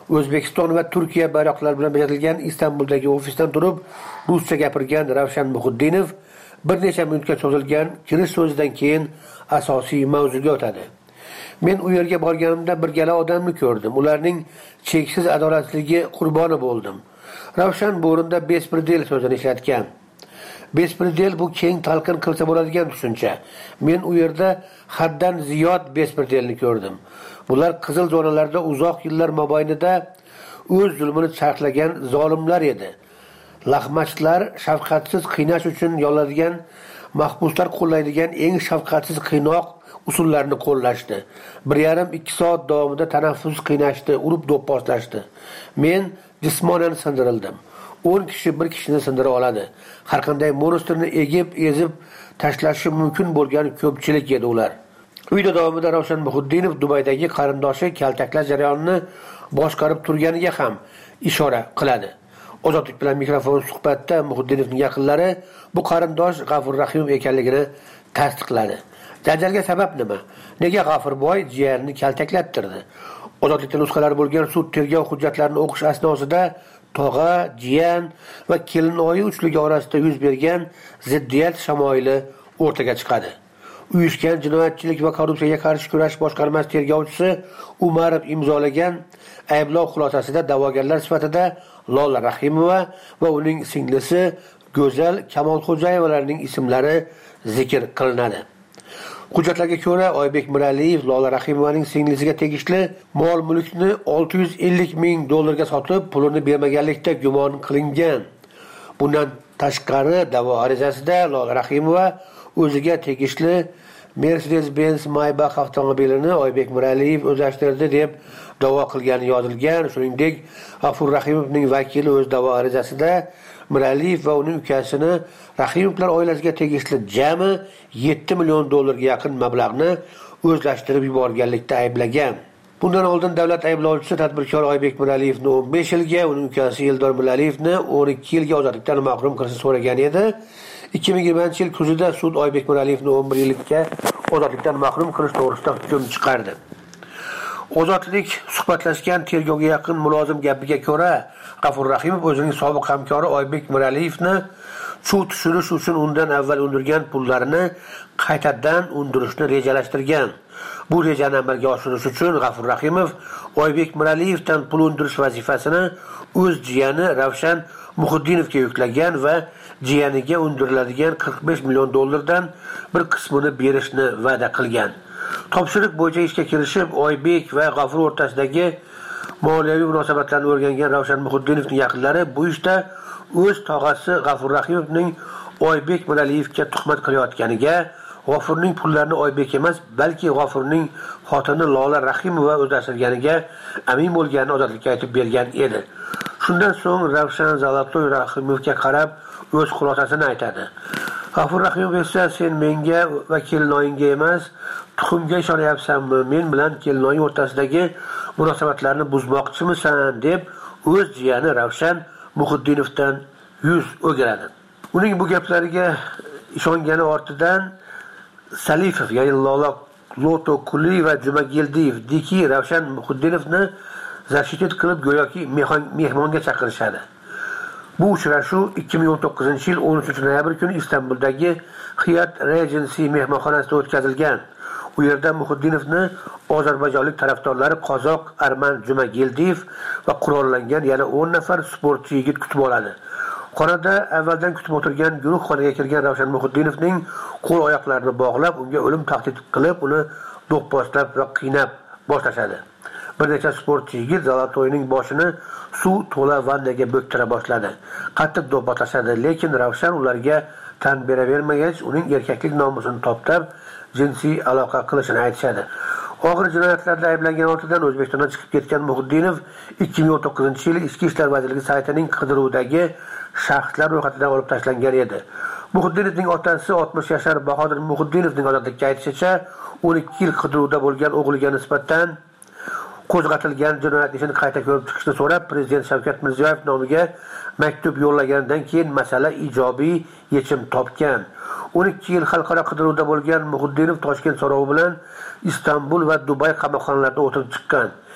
Speaker 6: O'zbekiston va Turkiya bayroqlari bilan bezatilgan Istanbuldagi ofisdan turib ruscha gapirgan Ravshan Muhiddinov bir necha minutga cho'zilgan kirish so'zidan keyin asosiy mavzuga o'tadi. Men u yerga borganimda bir gala odamni ko'rdim. Ularning cheksiz adolatsizligi qurboni bo'ldim. Ravshan bu o'rinda bespredel so'zini ishlatgan. Bespredel bu keng talqin qilsa bo'ladigan tushuncha. Men u yerda haddan ziyod bespredelni ko'rdim. Bular qizil zonalarda uzoq yillar mobaynida o'z zulmini charxlagan zolimlar edi. Lahmachlar shafqatsiz qiynash uchun yolladigan mahbuslar qo'llaydigan eng shafqatsiz qiynoq usullarini qo'llashdi. bir yarim ikki soat davomida tanaffus qiynashdi, urib do'pposlashdi. Men jismonan sindirildim. o'n kishi bir kishini sindira oladi. Har qanday monstrni egib, ezib tashlashi mumkin bo'lgan ko'pchilik edi ular. Uyda davomida Ravshan Muhiddinov Dubaydagi qarindoshi kaltaklash jarayonini boshqarib turganiga ham ishora qiladi. Ozodlik bilan mikrofon suhbatda Muhiddinovning yaqinlari bu qarindosh G'afur Rahimov ekanligini tasdiqladi. Janjalga sabab nima? Nega G'afurboy jiyanini kaltaklattirdi? Ozodlikda nusxalari bo'lgan sud tergov hujjatlarini o'qish asnosida tog'a, jiyan va kelinoyi uchligi orasida yuz bergan ziddiyat shamoyili o'rtaga chiqadi. Uyushgan jinoyatchilik va korrupsiyaga qarshi kurash boshqarmasi tergovchisi Umarov imzolagan ayblov xulosasida da'vogarlar sifatida Lola Rahimova va uning singlisi Go'zal Kamolxo'jayevalarning ismlari zikr qilinadi. Hujjatlarga ko'ra Oybek Miraliyev Lola Rahimovaning singlisiga tegishli mol-mulkni olti yuz ellik ming dollarga sotib, pulini bermaganlikda gumon qilingan. Bundan tashqari da'vo arizasida Lola Rahimova o'ziga tegishli Mercedes-Benz Maybach avtomobilini Oybek Miraliyev o'zlashtirdi deb da'vo qilgani yozilgan. Shuningdek, G'afur Rahimovning vakili o'z da'vo arizasida Miraliyev va uning ukasini Rahimovlar oilasiga tegishli jami yetti million dollarga yaqin mablag'ni o'zlashtirib yuborganlikda ayblagan. Bundan oldin davlat ayblovchisi tadbirkor Oybek Miraliyevni o'n besh yilga, uning ukasi Eldor Miraliyevni o'n ikki yilga ozodlikdan mahrum qilishni so'ragan edi. ikki ming yigirmanchi yil kuzida sud Oybek Miraliyevni o'n bir yilga ozodlikdan mahrum qilish to'g'risida hukm chiqardi. Ozodlik suhbatlashgan tergovga yaqin mulozim gapiga ko'ra, G'afur Rahimov o'zining sobiq hamkori Oybek Miraliyevni shu tushirish uchun undan avval undirgan pullarini qaytadan undirishni rejalashtirgan. Bu rejani amalga oshirish uchun G'afur Rahimov Oybek Miraliyevdan pul undirish vazifasini o'z jiyani Ravshan Muhiddinovga yuklagan va jiyaniga undiriladigan qirq besh million dollardan bir qismini berishni va'da qilgan. Topshiriq bo'yicha ishga kirishib, Oybek va G'afur o'rtasidagi moliyaviy munosabatlarni o'rgangan Ravshan Muhiddinovning yaqinlari bu ishda o'z tog'asi G'afur Rahimovning Oybek Miraliyevga tuhmat qilayotganiga, G'afurning pullarini Oybek emas, balki G'afurning xotini Lola Rahimova o'zlashtirganiga amin bo'lganini ozodlikka aytib bergan edi. Shundan so'ng Ravshan Zalatoy Rahimovga qarab o'z xulosasini aytadi. G'afur Rahimov esa sen menga va kelinoyingga emas, tuxumga ishonyapsanmi? Men bilan kelinoying o'rtasidagi munosabatlarni buzmoqchimisan deb o'z jiyani Ravshan Muhiddinovdan yuz o'giradi. Uning bu gaplariga ishongani ortidan Salifov, ya'ni Lola Loto Kuli va Jumagildiyev Diki Ravshan Muhiddinovni zashitet qilib go'yoki mehmonga chaqirishadi. Bu uchrashuv ikki ming o'n to'qqizinchi yil o'n uchinchi noyabr kuni Istanbuldagi Hyatt Regency mehmonxonasida o'tkazilgan. U yerda Muhiddinovni ozarbayjonlik tarafdorlari Qozoq Arman Jumagildiyev va qurollangan yana o'n nafar sportchi yigit kutib oladi. Xonada avvaldan kutib o'tirgan guruh xonaga kirgan Ravshan Muhiddinovning qo'l oyoqlarini bog'lab, unga o'lim tahdid qilib, uni do'pposlab va qiynab boshlashadi. Bir necha sportchi yigit Zalatoyning boshini suv to'la vannaga bo'ktira boshladi. Qattiq do'pposlashadi, lekin Ravshan ularga tan beravermagach, uning erkaklik nomusini toptab, jinsiy aloqa qilishini aytishadi. Og'ir jinoyatlarda ayblangan ortidan O'zbekistondan chiqib ketgan Muhiddinov ikki ming o'n to'qqizinchi yil Ichki ishlar vazirligi saytining qidiruvdagi shaxslar ro'yxatidan olib tashlangan edi. Muhiddinovning otasi oltmish yashar Bahodir Muhiddinovning ozodlikka aytishicha, o'n ikki yil qidiruvda bo'lgan o'g'liga nisbatan qo'zg'atilgan jinoyat ishini qayta ko'rib chiqishni so'rab, Prezident Shavkat Mirziyoyev nomiga maktub yo'llaganidan keyin masala ijobiy yechim topgan. o'n ikki yil xalqaro qidiruvda bo'lgan Muhiddinov Toshkent so'rovi bilan Istanbul va Dubay qamoqxonalarida o'tirib chiqqan.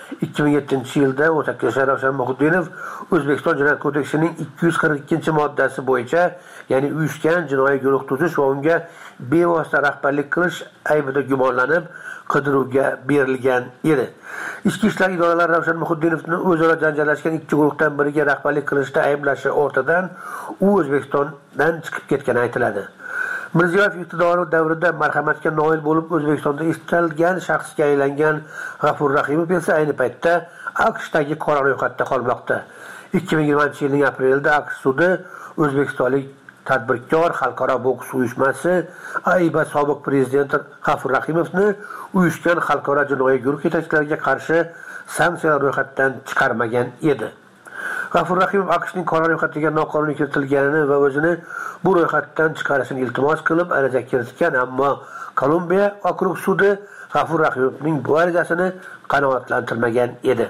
Speaker 6: ikki ming yettinchi yilda o'n sakkiz yoshli Ravshan Muhiddinov O'zbekiston Jinoyat kodeksining ikki yuz qirq ikkinchi moddasi bo'yicha, ya'ni uyushgan jinoiy guruh tuzish va unga bevosita rahbarlik qilish aybida gumonlanib qidiruvga berilgan edi. Ichki ishlar idoralari Ravshan Muhiddinovni o'zaro janjallashgan ikki guruhdan biriga rahbarlik qilishda ayblashi ortidan u O'zbekistondan chiqib ketgani aytiladi. Mirziyoyev iqtidori davrida marhamatga noil bo'lib O'zbekistonda istalgan shaxsga aylangan G'afur Rahimov esa ayni paytda AQShdagi qora ro'yxatda qolmoqda. ikki ming yigirmanchi yilning aprelida AQSh sudi O'zbekistonlik tadbirkor xalqaro boks uyushmasi A I B A sobiq prezidenti G'afur Rahimovni uyushgan xalqaro jinoiy guruh yetakchilariga qarshi sanksiyalar ro'yxatdan chiqarmagan edi. G'afur Rahimov AQShning qora ro'yxatiga noqonuniy kiritilganini va o'zini bu ro'yxatdan chiqarishini iltimos qilib ariza kiritgan, ammo Kolumbiya okrug sudi G'afur Rahimovning bu arizasini qanoatlantirmagan edi.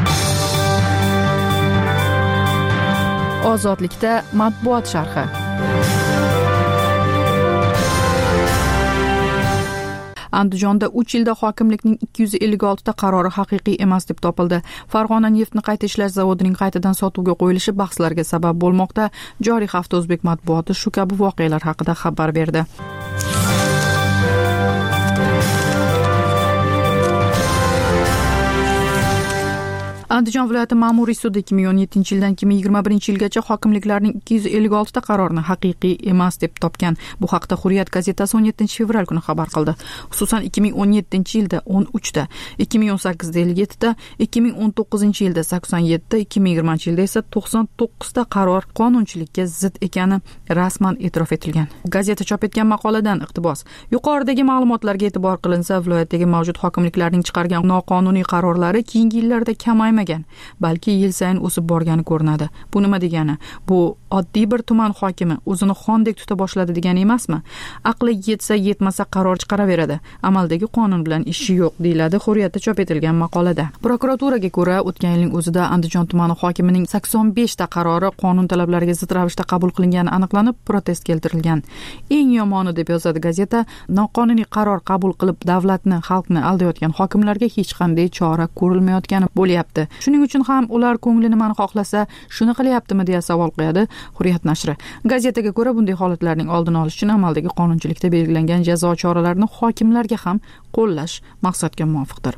Speaker 1: Ozodlikda matbuot sharhi. Andijonda uch yilda hokimlikning ikki yuz ellik olti ta qarori haqiqiy emas deb topildi. Farg'ona neftni qayta ishlash zavodining qaytadan sotuvga qo'yilishi bahslarga sabab bo'lmoqda. Joriy hafta o'zbek matbuoti shu kabi voqealar haqida xabar berdi. Andijon viloyati ma'muriy sudi ikki ming o'n yettinchi yildan ikki ming yigirma birinchi yilgacha hokimliklarning ikki yuz ellik olti ta qarorini haqiqiy emas deb topgan. Bu haqda Hurriyet gazetasi o'n yettinchi fevral kuni xabar qildi. Xususan ikki ming o'n yettinchi yilda o'n uch ta, ikki ming o'n sakkizda ellik yetti ta, ikki ming o'n to'qqizinchi yilda sakson yetti ta, ikki ming yigirmanchi yilda esa to'qson to'qqiz ta qaror qonunchilikka zid ekani rasman e'tirof etilgan. Gazeta chop etgan maqoladan iqtibos. Yuqoridagi ma'lumotlarga e'tibor qilinsa, viloyatdagi mavjud hokimliklarning chiqargan noqonuniy qarorlari keyingi yillarda kamaymagan, balki yil sayin o'sib borgani ko'rinadi. Bu nima degani? Bu oddiy bir tuman hokimi o'zini xondek tuta boshladi degani emasmi? Aqli yetsa yetmasa qaror chiqaraveradi. Amaldagi qonun bilan ishi yo'q, deyiladi Hurriyatda chop etilgan maqolada. Prokuraturaga ko'ra, o'tgan yilning o'zida Andijon tumani hokimining sakson besh ta qarori qonun talablariga zid ravishda qabul qilingani aniqlanib, protest keltirilgan. Eng yomoni, deb yozadi gazeta, noqonuniy qaror qabul qilib davlatni, xalqni aldayotgan hokimlarga hech qanday chora ko'rilmayotgani bo'lyapti. Shuning uchun ham ular ko'ngli nimani xohlasa, shuni qilyaptimi deya savol qo'yadi Hurriyat nashri. Gazetaga ko'ra, bunday holatlarning oldini olish uchun amaldagi qonunchilikda belgilangan jazo choralarini hokimlarga ham qo'llash maqsadga muvofiqdir.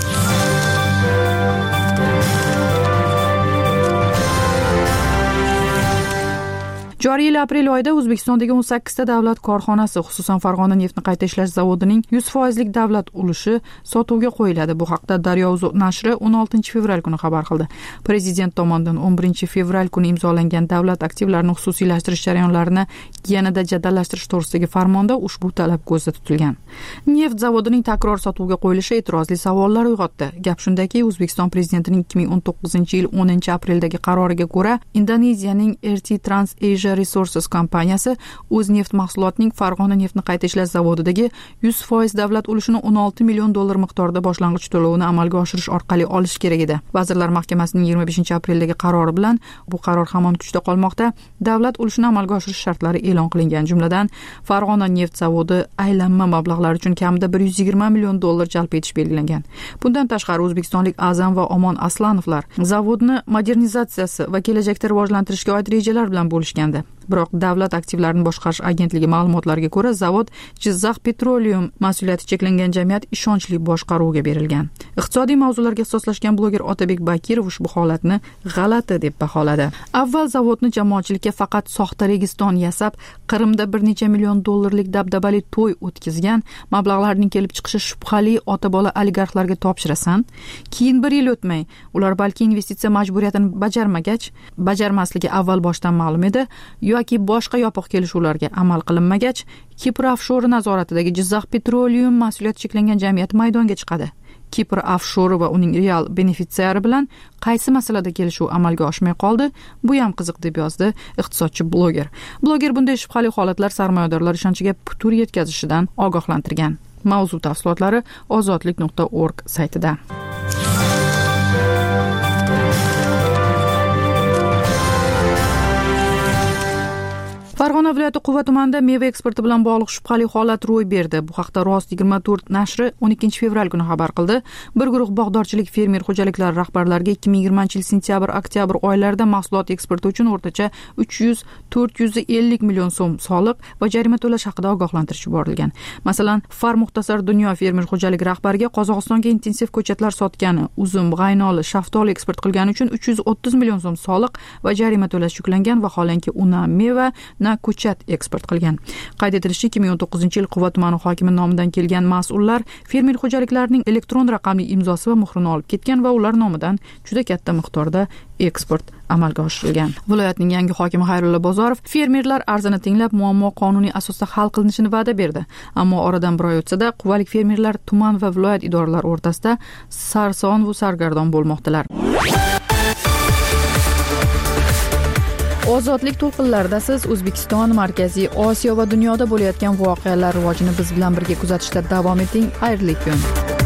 Speaker 1: Joriy yil aprel oyida O'zbekistondagi o'n sakkiz ta davlat korxonasi, xususan Farg'ona neftni qayta ishlash zavodining yuz foizlik davlat ulushi sotuvga qo'yiladi. Bu haqda Daryo.uz nashri o'n oltinchi fevral kuni xabar qildi. Prezident tomonidan o'n birinchi fevral kuni imzolangan davlat aktivlarini xususiylashtirish jarayonlarini yanada jadallashtirish to'g'risidagi farmonda ushbu talab ko'zda tutilgan. Neft zavodining takror sotuvga qo'yilishi e'tirozli savollar uyg'otdi. Gap shundaki, O'zbekiston prezidentining ikki ming o'n to'qqizinchi yil o'ninchi apreldagi qaroriga ko'ra, Indoneziyaning R T Trans Asia Resources kompaniyasi o'z neft mahsulotining Farg'ona neftni qayta ishlash zavodidagi yuz foiz davlat ulushini o'n olti million dollar miqdorida boshlang'ich to'lovini amalga oshirish orqali olish kerak edi. Vazirlar Mahkamasining yigirma beshinchi apreldagi qarori bilan bu qaror hamon kuchda qolmoqda. Davlat ulushini amalga oshirish shartlari e'lon qilingan, jumladan Farg'ona neft zavodi aylanma mablag'lar uchun kamida bir yuz yigirma million dollar jalb etish belgilangan. Bundan tashqari, o'zbekistonlik Azam va Omon Aslanovlar zavodni modernizatsiyasi va kelajakda rivojlantirishga oid rejalar bilan bo'lishgandi. Biroq davlat aktivlarini boshqarish agentligi ma'lumotlariga ko'ra, zavod Jizzax Petroleum mas'uliyati cheklangan jamiyat ishonchli boshqaruvga berilgan. Iqtisodiy mavzularga ixtisoslashgan bloger Otabek Bakirov ushbu holatni g'alati deb baholadi. Avval zavodni jamoatchilikka faqat soxta registon yasab, Qrimda bir necha million dollarlik dabdabali to'y o'tkazgan, mablag'larning kelib chiqishi shubhali ota-bola oligarxlarga topshirasan, keyin bir yil o'tmay, ular balki investitsiya majburiyatini bajarmagach, bajarmasligi avval boshdan ma'lum edi, yoki boshqa yopiq kelishuvlarga amal qilinmagach, Kipr Offshore nazoratidagi Jizzax Petroleum mas'uliyati cheklangan jamiyat maydonga chiqadi. Kipr Offshore va uning real benefitsiari bilan qaysi masalada kelishuv amalga oshmay qoldi? Bu ham qiziq, deb yozdi iqtisodchi bloger. Bloger bunday shubhali holatlar sarmoyadorlar ishonchiga putur yetkazishidan ogohlantirgan. Mavzu tafsilotlari ozodlik nuqta org saytida. Farg'ona viloyati Quva tumanida meva eksporti bilan bog'liq shubhali holat ro'y berdi. Bu haqda Rost yigirma to'rt nashri o'n ikkinchi fevral kuni xabar qildi. Bir guruh bog'dorchilik fermer xo'jaliklari rahbarlariga ikki ming yigirmanchi yil sentyabr-oktyabr oylarida mahsulot eksporti uchun o'rtacha uch yuz to'rt yuz ellik million so'm soliq va jarima to'lash haqida ogohlantirish yuborilgan. Masalan, Far Muxtasar Dunyo fermer xo'jaligi rahbariga Qozog'istonga intensiv ko'chatlar sotgani, uzum, g'aynoli, shaftoli eksport qilgani uchun uch yuz o'ttiz million so'm soliq va jarima to'lash yuklangan va vaholanki u na meva, na ko'chat eksport qilgan. Qayd etilishicha, ikki ming o'n to'qqizinchi yil Quva tumani hokimi nomidan kelgan mas'ullar fermer xo'jaliklarining elektron raqamli imzosi va muhrini olib ketgan va ular nomidan juda katta miqdorda eksport amalga oshirilgan. Viloyatning yangi hokimi Xayrulla Bozorov fermerlar arzini tinglab, muammo qonuniy asosda hal qilinishini va'da berdi. Ammo oradan bir oy o'tsa-da, quvalik fermerlar tuman va viloyat idoralari o'rtasida sarson va sargardon bo'lmoqdalar. Ozodlik to'lqinlarida siz O'zbekiston, Markaziy Osiyo va dunyoda bo'layotgan voqealar rivojini biz bilan birga kuzatishda davom eting. Xayrli kun.